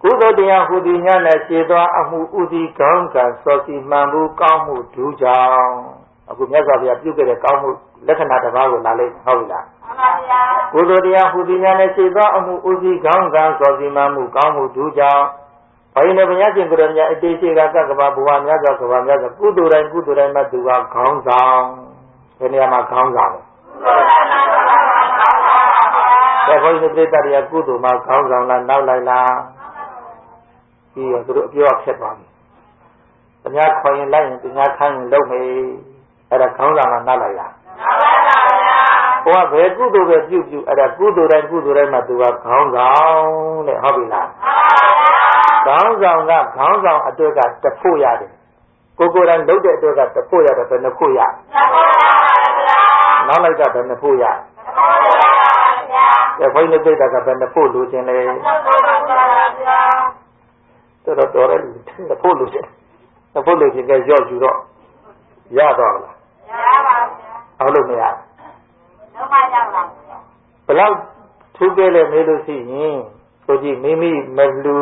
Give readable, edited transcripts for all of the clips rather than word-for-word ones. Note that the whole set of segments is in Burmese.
ကုသိုလ်တရားဟူသည်များနဲ့ခြေသွားအမှုဥသည်ကောင်းကံစောစီမှန်မှုကောင်းမှုဒုကြောင့်အခုမြတ်စွာဘုရားပြုခဲ့တဲ့ကောင်းမှုလက္ခဏာတစ်ပါးကိုလာလိုက်ဟုတ်လားမှန်ပါဗျာကုသိုလ်တရားဟူသည်များနဲ့ခြေသွားအမှုဥသည်ကောင်းကံစောစီမှန်မှုကောင်းမှုဒုကြောင့်ဘုရားဘုရားရှင်ကိုယ်တော်မြတ်အတေရှိကကကဘာဘဝများစွာကဘာများစွာကုသိုလ်တိုင်းမှာသူကခေါင်းဆောင်ဒီနေရာမှာခေါင်းဆောင်တယ်ဘုရားပြိတ္တရာကုသိုလ်မှာခေါင်းဆောင်လားနောက်လိုက်လားပြီးတော့သူတို့အပြောအဖြစ်သွားပြီ။တ냐ခေါ်ရင်လိုက်ရင်တ냐ခိုင်းရင်လုပ်မယ်အဲ့ဒါခေါင်းဆောင်ကနောက်လိုက်လားနောက်လိုက်ပါဗျာ။ဘုရားဘယ်ကုသိုလ်ပဲပြုအဲ့ဒါကုသိုလ်တိုင်းမှာသူကခေါင်းဆောင်တဲ့ဟုတ်ပြီလားမှန်ပါဗျာ။ခေါင်းဆောင်အတွက်ကတဖို့ရတယ်။ကိုယ်တိုင်လုပ်တဲ့အတွက်ကတဖို့ရတယ်ဘယ်နှဖို့ရ။နောက်လိုက်တာဘယ်နှဖို့ရ။ဘုန်းကြီးသိတာကဘယ်နှဖို့လိုချင်လဲ။တော်တယ်တဖို့လိုချင်ကရော့ယူတော့ရတော့လားရပါဗျာဟုတ်လို့မရလုံးမရောက်လားဘယ်လောက်ထူးခဲ့လဲမေးလို့ရှိရင်ဆိုကြည့်မိမိမလူ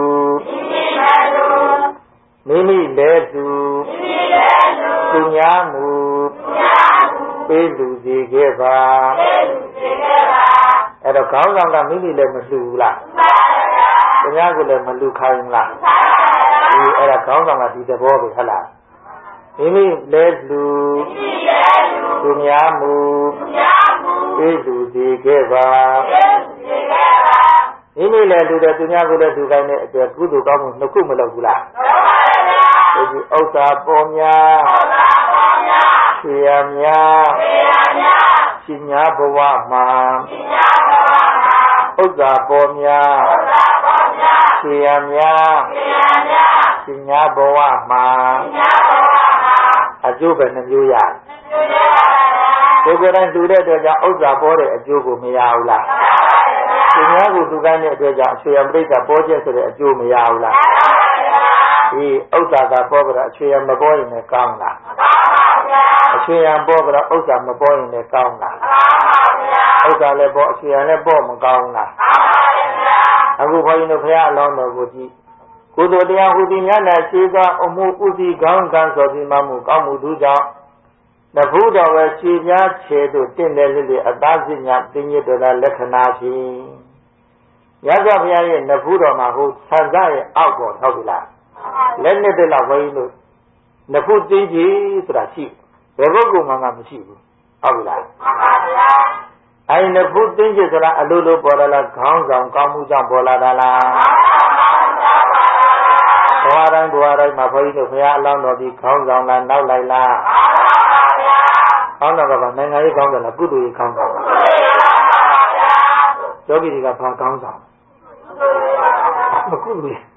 မိမိလဲသူသူများမူပေးလူစီခဲ့ပါအဲ့တော့ခေါင်းဆောင်ကမိမိလည်းမလူဘူးလားသူများကလည်းမလူခိုင်းလားအဲ့ဒါခေါင်းဆောင်ကဒီသဘောပဲဟုတ်လားမိမိလဲလူသူများမူပေးလူစီခဲ့ပါမိမိလည်းလူတယ်သူများကိုလည်းလူခိုင်းတဲ့အတွက်ကုသိုလ်ကောင်းမှုနှစ်ခုမလုပ်ဘူးလားဒီဥစ္စာပေါ်များဖြေရများရှင်ညာဘဝမှာဥစ္စာပေါ်များဖြေရများရှင်ညာဘဝမှာအကျိုးပဲနှမျိုးရကိုယ်ကိုယ်တိုင်တူတဲ့အတွက်ကြောင့်ဥစ္စာပေါ်တဲ့အကျိုးကိုမရဘူးလားရှင်ညာကိုသူကိုင်းတဲ့အတွက်ကြောင့်အချွေရပရိစ္ဆာပေါ်ခြင်းဆိုတဲ့အကျိုးမရဘူးလားဒီဥစ္စာကပေါ်ကြတော့အချွေရမပေါ်ရင်လည်းကောင်းလားအချွေရပေါ်ကြတော့ဥစ္စာမပေါ်ရင်လည်းကောင်းလားဥစ္စာလည်းပေါ်အချွေရလည်းပေါ်မကောင်းလားအခုဘုန်းကြီးတို့ဖရာအလောင်းတော်ကိုကြည့်ကုသိုလ်တရားဟူသည်များနဲ့ရှိသောအမှုဥစီကောင်းကံစောစီမှမှုကောင်းမှုတို့ကြောင့်တပူတော်ပဲခြေပြားခြေတို့တင့်တယ်လေးအသားစိညာပင်ညစ်တော်လက္ခဏာဖြင့်ရသော်ဘုရားရဲ့နဖူးတော်မှာဟိုဆန်စားရဲ့အောက်ပေါ်ဟုတ်ပြီလားလက်နဲ့တည်းလောက်ဘုန်းကြီးတို့နဖူးတင်းကြီးဆိုတာရှိဘယ်ဘုကုမှမရှိဘူးဟုတ်ပြီလားမှန်ပါဗျာအဲ့နဖူးတင်းကြီးဆိုတာအလိုလိုပေါ်လာလားခေါင်းဆောင်ကောင်းမှုကြောင့်ပေါ်လာတာလားဘဝတိုင်းမှာဘုန်းကြီးတို့ဘုရားအလောင်းတော်ပြီးခေါင်းဆောင်လားနောက်လိုက်လားခေါင်းဆောင်ကနိုင်ငံရေးခေါင်းဆောင်လားကုသိုလ်ရေးခေါင်းဆောင်လားယောဂီတွေကဘာခေါင်းဆောင်မကုသိုလ်ရေး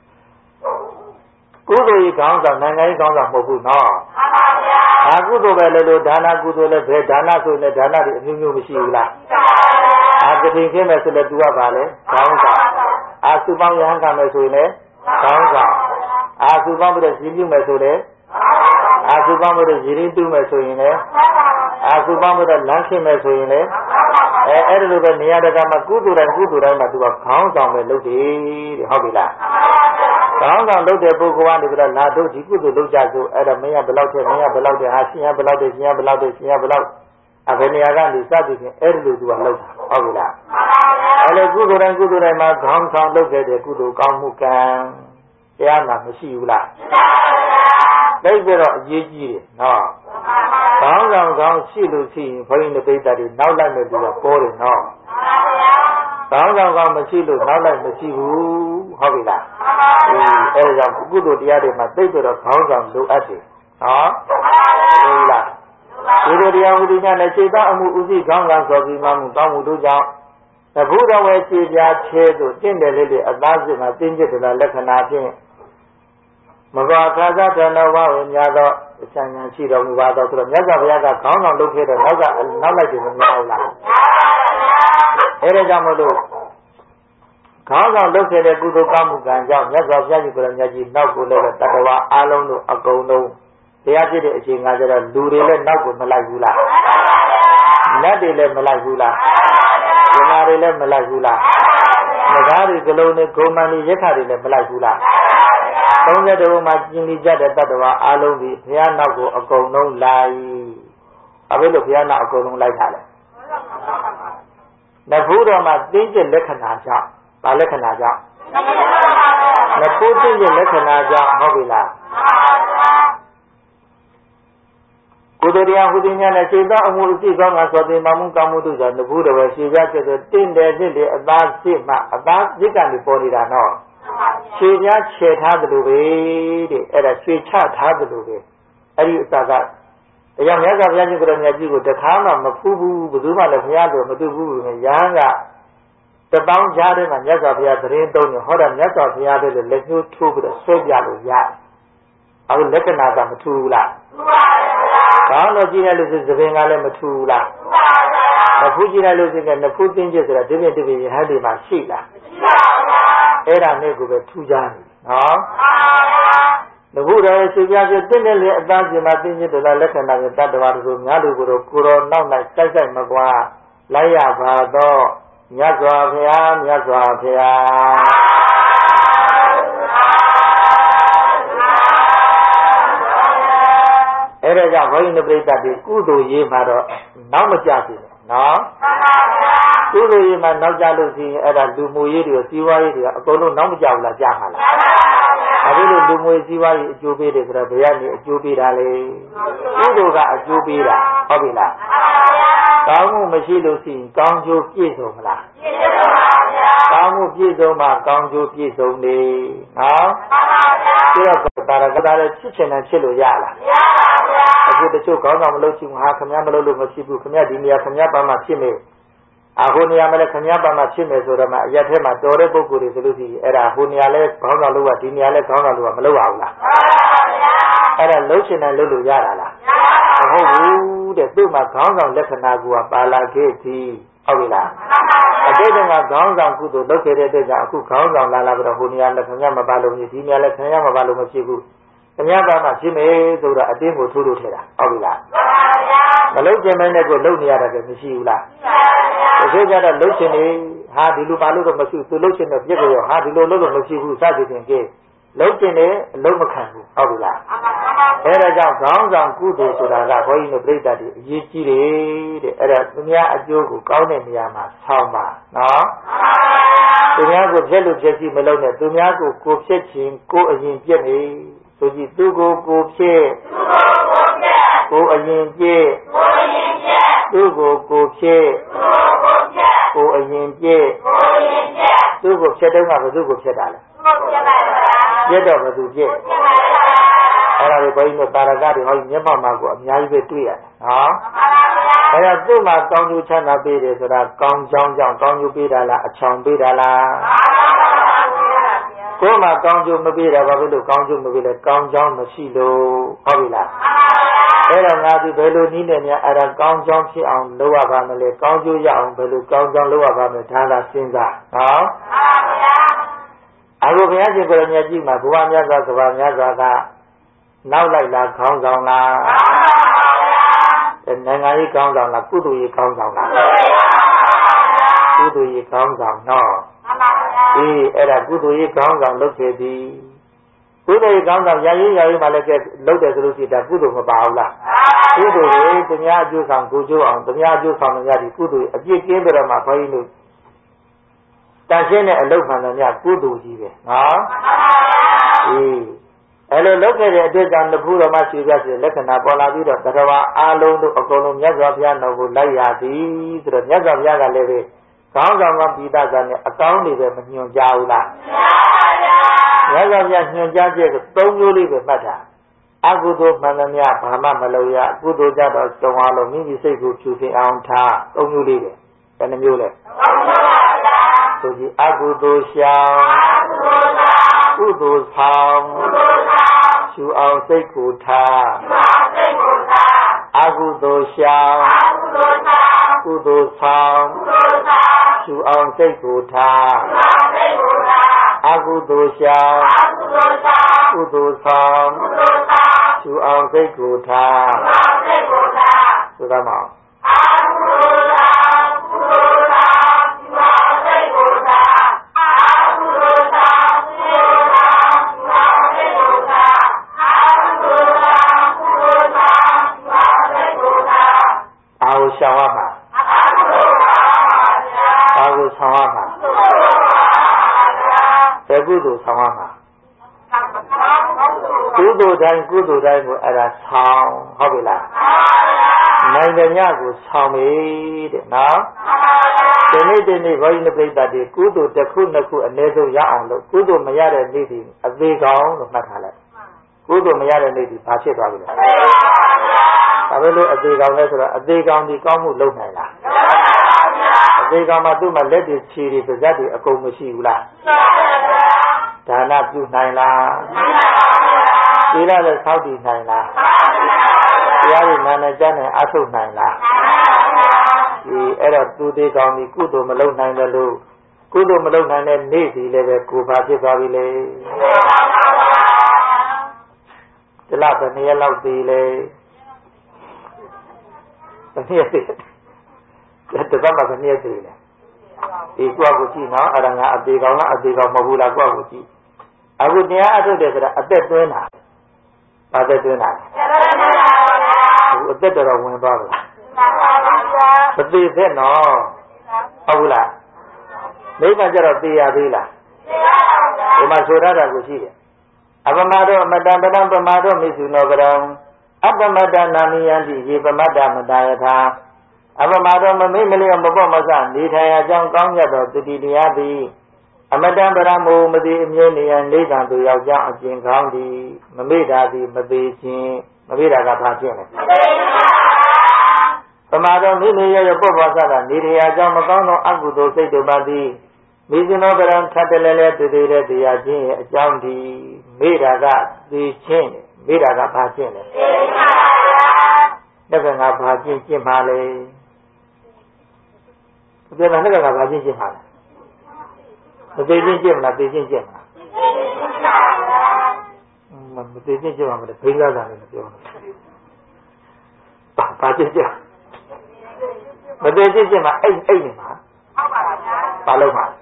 ခေါင်းဆောင်နိုင်ငံရေးခေါင်းဆောင်မဟုတ်ဘူးနော်ဘာကုသိုလ်ပဲလို့ဒါနကုသိုလ်လည်းဘယ်ဒါနဆိုလည်းဒါနတွေအမျိုးမျိုးမရှိဘူးလားအာကတိခင်းမယ်ဆိုလည်းသူကပါလေခေါင်းဆောင်အာစုပေါင်းရဟန်းကမယ်ဆိုရင်လည်းခေါင်းဆောင်အာစုပေါင်းပြီးတော့ရည်ပြုမယ်ဆိုလည်းအာစုပေါင်းပြီးတော့ရည်ရင်းတူးမယ်ဆိုရင်လည်းအာစုပေါင်းပြီးတော့လမ်းခင်းမယ်ဆိုရင်လည်းအဲ့ဒါလိုပဲနေရာတကာမှာကုသိုလ်တိုင်းမှာသူကခေါင်းဆောင်ပဲလုပ်တယ်တဲ့ဟုတ်ပြီလားခေါင်းဆောင်လုပ်တဲ့ပုဂ္ဂိုလ်ကနေပြီးတော့လာတို့ဒီကုသိုလ်လုပ်ကြဆိုအဲ့ဒါမင်းကဘယ်လောက်တဲ့ဟာရှင်ရဘယ်လောက်တဲ့ရှင်ရဘယ်လောက်တဲ့ရှင်ရဘယ်လောက်အဘယ်နေရာကနေစသည်ဖြင့်အဲ့ဒါလိုသူကလုပ်တာဟုတ်ပြီလားအဲ့လိုကုသိုလ်တိုင်းမှာခေါင်းဆောင်လုပ်ခဲ့တဲ့ကုသိုလ်ကောင်းမှုကံတရားမှာမရှိဘူးလားသိပြီးတော့အရေးကြီးတယ်နော်ခေါင်းဆောင်ကောင်းရှိလို့ရှိရင်ဘုန်းကြီးတို့ပိဋကတွေနောက်လိုက်မယ်သူကပေါ်တယ်နော်ခေါင်းဆောင်ကောင်းမရှိလို့နောက်လိုက်မရှိဘူးဟုတ်ပြီလားအဲဒါကြောင့်ကုသိုလ်တရားတွေမှာသိပြီးတော့ခေါင်းဆောင်လိုအပ်တယ်နော်ဟုတ်လားဒီလိုတရားဟူသည်များနဲ့ခြေသားအမှုဥသိခေါင်းဆောင်စောပြီးမှမှုတောင်းမှုတို့ကြောင့်တပူတော်ဝဲခြေပြားခြေတို့တင့်တယ်လေးအသားစစ်မှာတင်းကျပ်တဲ့လက္ခဏာဖြင့်မဘာခါသတဏဝဝများသောအစံဉာဏ်ရှိတော်မူပါသောဆိုတော့မြတ်စွာဘုရားကခေါင်းဆောင်လုပ်ခဲ့တဲ့နောက်လိုက်တယ်မများဘူးလားအဲဒါကြောင့်မလို့ခေါင်းဆောင်လုပ်ခဲ့တဲ့ကုသိုလ်ကောင်းမှုကံကြောင့်မြတ်စွာဘုရားကြီးကိုယ်တော်မြတ်ကြီးနောက်ကိုလည်းတတဝါအားလုံးတို့အကုန်လုံးတရားဖြစ်တဲ့အချိန်ကကျတော့လူတွေလည်းနောက်ကိုမလိုက်ဘူးလားလက်တွေလည်းမလိုက်ဘူးလားဒီနာတွေလည်းမလိုက်ဘူးလား Nagari Galone, Gomani, Yakari, Malakula. Don't let the woman Jimmy Jada Tatawa, Alobi, Pianago, a go no lie. I will look Piana, a go no like that. The food of my danger Lekanaja, Balekanaja. The food danger Lekanaja, Mobila. Kudoria Hudiana, Chida, Multi Ganga, so the Mamukamudu, and the Buddha was she got the tin there, about Sima, about Zikan before it. She got shed had the way, and a sweet chat had the way. Ari Saga. The young Yaga Yajigo, the Kama, Mafubu, Buduma, the Yago, Madubu, and Yanga. The bound Jardim and Yaga, the rain down your hot and Yaga, the other, let you two with a straight yellow yard. I will recognize them too loud. Now, genealogy is the Bengal Matula. The food genealogy and the food dangers are different to be had in my Sheila. Era Nego were two Johnny. No? The Buddha is generally advanced in my opinion to the lesson of the Tatawa room, Yadu Kuro, now like Sasa Magua, Laya Vado, Yazwa Pia, Yazwa Pia. Era going to break that Kudu Yimaro, now Majasi, no? Kudu Yima, now Jalusi, Era Dumui, Siwa, Apollo, now Javla Jahala. I will do more Siwa, Jubi, Rabiani, Jubi Dale, Kuduga, Jubira, Obila. Kamu Mashilusi, Kanju Pizomla. Kamu Pizoma, Kanju Pizomli, no? Baragada, Chichen and Chilo Yala. The two gone on looking Hakamamalo Masibu, Kamiadia, Kamiabama Chime. Ahonia Kamiabama Chime, so that Yatema, Dorebo Guru, Era Huniale, Honalua, Diniale, Honalua, Maloala. Era Lotion and Lulu Yala. Oh, the Duma Gonga Lekanagua, Bala Gati, Avila. A bathing of Gonga Kudu located at Aku Gonga Lala, Hunia, Kamiama Balo, Diniale, Kamiama Balo Masibu. Kamiabama Chime, so that a demo to do it. Avila. Malaysia may go low near the Mishula. The Vega Lotion, Hadi Lupalu Masu, to Lotion of Yego, Hadi Lolo Masibu, Sajid Gay. Lotion, Lomakan, Avila. Era Grounds on Kudu to the Rahoin of Breda, Yichi, the Era Ajogu, Kaunemiama, Salma. No? Tumiago Jello Jesse Melone, Tumiago, Go Fetching, go again Jenny. So you do go pay. Go again pay. Do go pay. Go again pay. Do go pay. Do go pay. Get over to pay. I am going to Baragadi, how you never go. I will do it. I have two my tongue you China baby, so that Gong Jong, you be a chong be Goma Ganjo Mabira, Babilu, Ganjo Mabila, Ganjong Masilo, Avila. Era Nadi Belu Nina, Ada Ganjong on Loa Family, Ganjo Yang, Belu, Ganjong Loa Family, Tana Singa. I will be asking for a Yajima, Guanyaga, now like that Ganjong La. And then I count on La Kudu, you count on La. Kudu, you count on, no. Era Kudu Ganga looked at the Kudu Ganga Yayi Malaka looked at the Kudu Mabaula. Kudu, the Yaju and Kuju and the Yaju from Yadi Kudu, a big game of my Painu. Tashena and Lokan and Yakudu, hello, look at it on the Buddha Machigas, Lekana Bola Vida, Tatawa, Alo, Okono, Yazapiano, Layadi, the Yazapiaga Leve. Ganga Vida than a county with New Jaula. Yaga Jaja, don't you leave it matter. Agudo Manania, Pama Maloya, Gudo Jada, Stomalo, maybe say good choosing on tar, don't you leave it. And the mule. So the Agudo Sham, Gudo Sam, Shu on Sekuta, Agudo Sham, Gudo Sam. Chu on Sekuta, Agudosha, Udosam, Chu on Sekuta, Sudama. ဘယ်ကုသိုလ်ဆောင်ရမှာကုသိုလ်တိုင်းကိုအဲ့ဒါဆောင်ဟုတ်ပြီလားနိုင်တဲ့ညကိုဆောင်ပြီတဲ့နော်ဒီနေ့ဘုန်းကြီးပြိဿတွေကုသိုလ်တစ်ခုနှစ်ခုအနည်းဆုံးရအောင်လို့ကုသိုလ်မရတဲ့နေ့ဒီအသေးကောင်းလို့မှတ်ထားလိုက်ကုသိုလ်မရတဲ့နေ့ဒီဘာဖြစ်သွားပြီလဲဘာပဲလို့အသေးကောင်းလဲဆိုတော့အသေးကောင်းဒီကောင်းမှုလုပ်နိုင်လားအသေးကောင်းမှသူ့မှာလက်တွေခြေတွေပါးစပ်တွေအကုန်မရှိဘူးလားဒါနပြုနိုင်လားဒီလားလည်းသောက်တည်နိုင်လားတရားရည်နာနဲ့ကြားနဲ့အထုတ်နိုင်လားဒီအဲ့တော့သူသေးကောင်းဒီကုသိုလ်မလုပ်နိုင်တယ်လို့ကုသိုလ်မလုပ်နိုင်တဲ့နေ့ဒီလည်းပဲကိုယ်ပါဖြစ်သွားပြီလေဒီလားဘယ်နှစ်ရက်လောက်သေးလဲဘယ်နှစ်ရက်သေးတပတ်မှာဘယ်နှစ်ရက်သေးလဲဒီကိုယ့်ကိုကြည့်နော်အဲ့ဒါငါအသေးကောင်းလားအသေးကောင်းမဟုတ်ဘူးလားကိုယ့်ကိုကြည့်အခုတရားအထုတ်တယ်ဆိုတာအသက်သွင်းတာဘာသက်သွင်းတာအခုအသက်တော်ဝင်သွားပြီမသေးသက်နော်ဟုတ်ဘူးလားမိဘကျတော့သိရသေးလားဒီမှာဆိုရတာကိုရှိတယ်အပမတောအမတံပဒံပမာတောမိစုနောပရံအပမတ္တနာမိယံတိယေပမတ္တမတယထာအပမတောမမိမလျောမပေါ့မဆနေထိုင်အကြောင်းကောင်းမြတ်သောတတိတရားသည်အမတံပရမောမတိအမြဲနေရန်နေတံသူယောက်ျားအကျင့်ကောင်းသည်မမေ့တာသည်မသေးခြင်းမမေ့တာကဘာဖြစ်လဲပမာတောမိမိရဲ့ပေါ့ပေါ့ဆတာနေထိုင်အကြောင်းမကောင်းသောအကုသိုလ်စိတ်တို့ပါသည်မိဇနောပရံထပ်တလဲလဲတည်တဲ့တရားချင်းရဲ့အကြောင်းဒီမေ့တာကသိချင်းမေ့တာကဘာချင်းလဲတက္ကငါဘာချင်းပါလဲဒီမှာတက္ကငါဘာချင်းပါလဲမသေးချင်းမလားသေချင်းမလားမသေးချင်းမှာမလဲဘိန်းလာတာလည်းပြောတယ်ဘာချင်းမသေးချင်းမှာအိတ်နေမှာဟုတ်ပါဗျာဘာလို့မှာ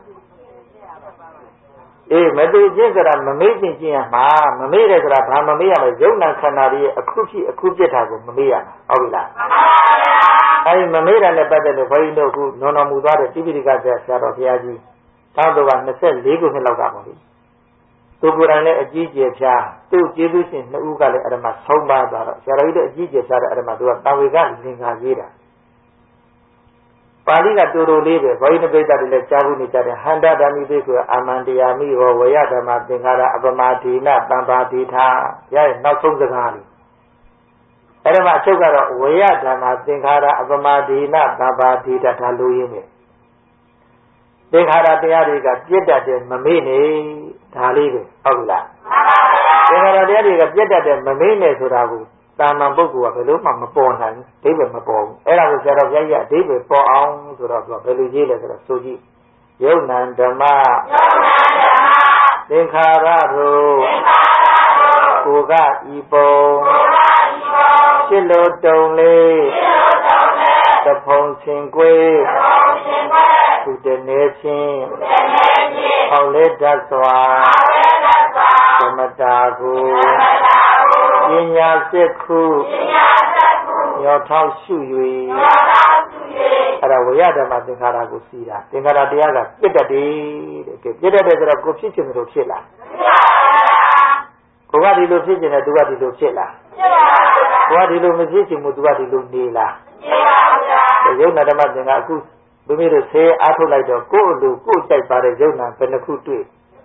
အေးမသေးချင်းဆိုတာမမေ့ချင်းရမှာမမေ့တယ်ဆိုတာဘာမမေ့ရမလဲယုံနာခန္ဓာရဲ့အခုဖြစ်အခုပြစ်တာကိုမမေ့ရမှာဟုတ်ပြီလားမှန်ပါဗျာအဲဒီမမေ့တာနဲ့ပတ်သက်လို့ဘုန်းကြီးတို့ကနော်နော်မူသွားတဲ့တိပိဋကဆရာတော်ဘုရားကြီးသာတော်က24ခုနှစ်လောက်ကပါပြီသူကိုယ်တိုင်လည်းအကြီးကျယ်ဖြာသူ့ကျေးဇူးရှင်နှစ်ဦးကလည်းအဲ့ဒါမှဆုံးပါသွားတော့ဆရာတော်ကြီးတို့အကြီးကျယ်ဖြာတဲ့အဲ့ဒါမှသူကတာဝေကလင်္ကာရေးတာပါဠိကတူတူလေးပဲဘုန်းကြီးပိဋကတွေလည်းကြားဘူးနေကြတယ်ဟန္တာဓမ္မိပိကိုအာမန္တယာမိဟောဝေယဓမ္မသင်္ခါရအပမဒေနတံပါတိထာရရဲ့နောက်ဆုံးစကားလေးအဲ့ဒါမှအချုပ်ကတော့ဝေယဓမ္မသင်္ခါရအပမဒေနတံပါတိထာဒါလိုရင်းနဲ့သင်္ခါရတရားတွေကပြည့်တတ်တယ်မမေ့နေဒါလေးပဲဟုတ်ပြီလားသင်္ခါရတရားတွေကပြည့်တတ်တယ်မမေ့နေဆိုတာကိုတာမန်ပုဂ္ဂိုလ်ကဘယ်လိုမှမပေါ်နိုင်ဘူးအဓိပ္ပာယ်မပေါ်ဘူးအဲ့ဒါကိုဆရာတော်ဘုရားကြီးအဓိပ္ပာယ်ပေါ်အောင်ဆိုတော့သူကဘယ်လိုရေးလဲဆိုတော့ဆိုကြည့်ယုံနံဓမ္မသင်္ခါရတို့ကိုကဤပုံဖြစ်လို့တုံလေးတဖုံစင်ကွေးသူတနေချင်းဟောက်လက်တတ်စွာသမတာကိုပညာစစ်ခုရောထောက်ရှု၍အဲ့ဒါဝေယဓမ္မသင်္ခါရကိုစီးတာသင်္ခါရတရားကပြစ်တတ်တယ်တဲ့ပြစ်တတ်တယ်ဆိုတော့ကိုဖြစ်ချင်တယ်လို့ဖြစ်လားကိုကဒီလိုဖြစ်ချင်တယ်သူကဒီလိုဖြစ်လားကိုကဒီလိုမဖြစ်ချင်ဘူးသူကဒီလိုနေလားယုံနာဓမ္မသင်္ခါရအခုဘုရားတို့ဆေးအားထုတ်လိုက်တော့ကိုယ့်လူကိုယ်ကြိုက်ပါတဲ့ယုံနာဘယ်နှခုတွေ့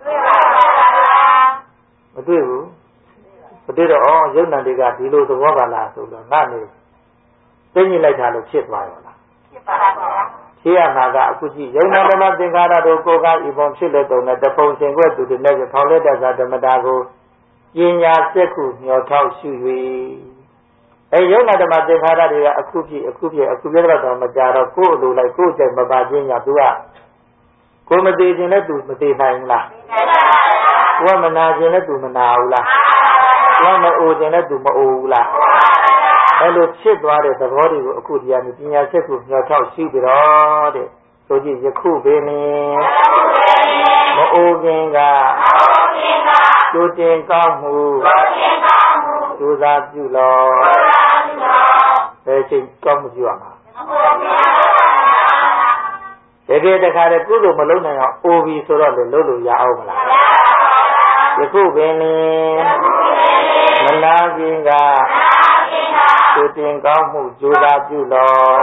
မတွေ့ဘူးမတွေ့တော့ယုံနာတွေကဒီလိုသဘောပါလားဆိုတော့ငါနေသိညှိလိုက်တာလို့ဖြစ်သွားရောလားဖြစ်ပါပါဗျာဖြစ်ရမှာကအခုကြည့်ယုံနာဓမ္မသင်္ခါရတို့ကိုယ်ကဤပုံဖြစ်လို့တုံနဲ့တပုံစင်ခွဲ့သူတွေနဲ့ခေါင်းလက်တတ်သာဓမ္မတာကိုပညာစက်ခုညှော်ထောက်ရှု၍အဲယုံနာဓမ္မသင်္ခါရတွေကအခုပြတော့မကြတော့ကိုယ်အလိုလိုက်ကိုယ်ကြိုက်မပါခြင်းညာသူကကိုယ်မသေးခြင်းလည်းသူမသေးနိုင်ဘူးလားကိုယ်မနာခြင်းလည်းသူမနာဘူးလားကိုယ်မအိုခြင်းလည်းသူမအိုဘူးလားအဲလိုဖြစ်သွားတဲ့သဘောတွေကိုအခုတရားနဲ့ပညာစက်ကိုညှော်ထောက်ရှိပြီးတော့တဲ့ဆိုကြည့်ယခုပင်မအိုခင်ကကျိုးတင်ကောင်းမှုကျိုးစားပြုလောဘယ်ချိန်ကောင်းမှုပြုရမှာတကယ်တခါတည်းကုသိုလ်မလုပ်နိုင်အောင်အိုပြီးဆိုတော့လည်းလုပ်လို့ရအောင်မလားယခုပင်မနာခင်ကကျိုးတင်ကောင်းမှုကြိုးစားပြုတော်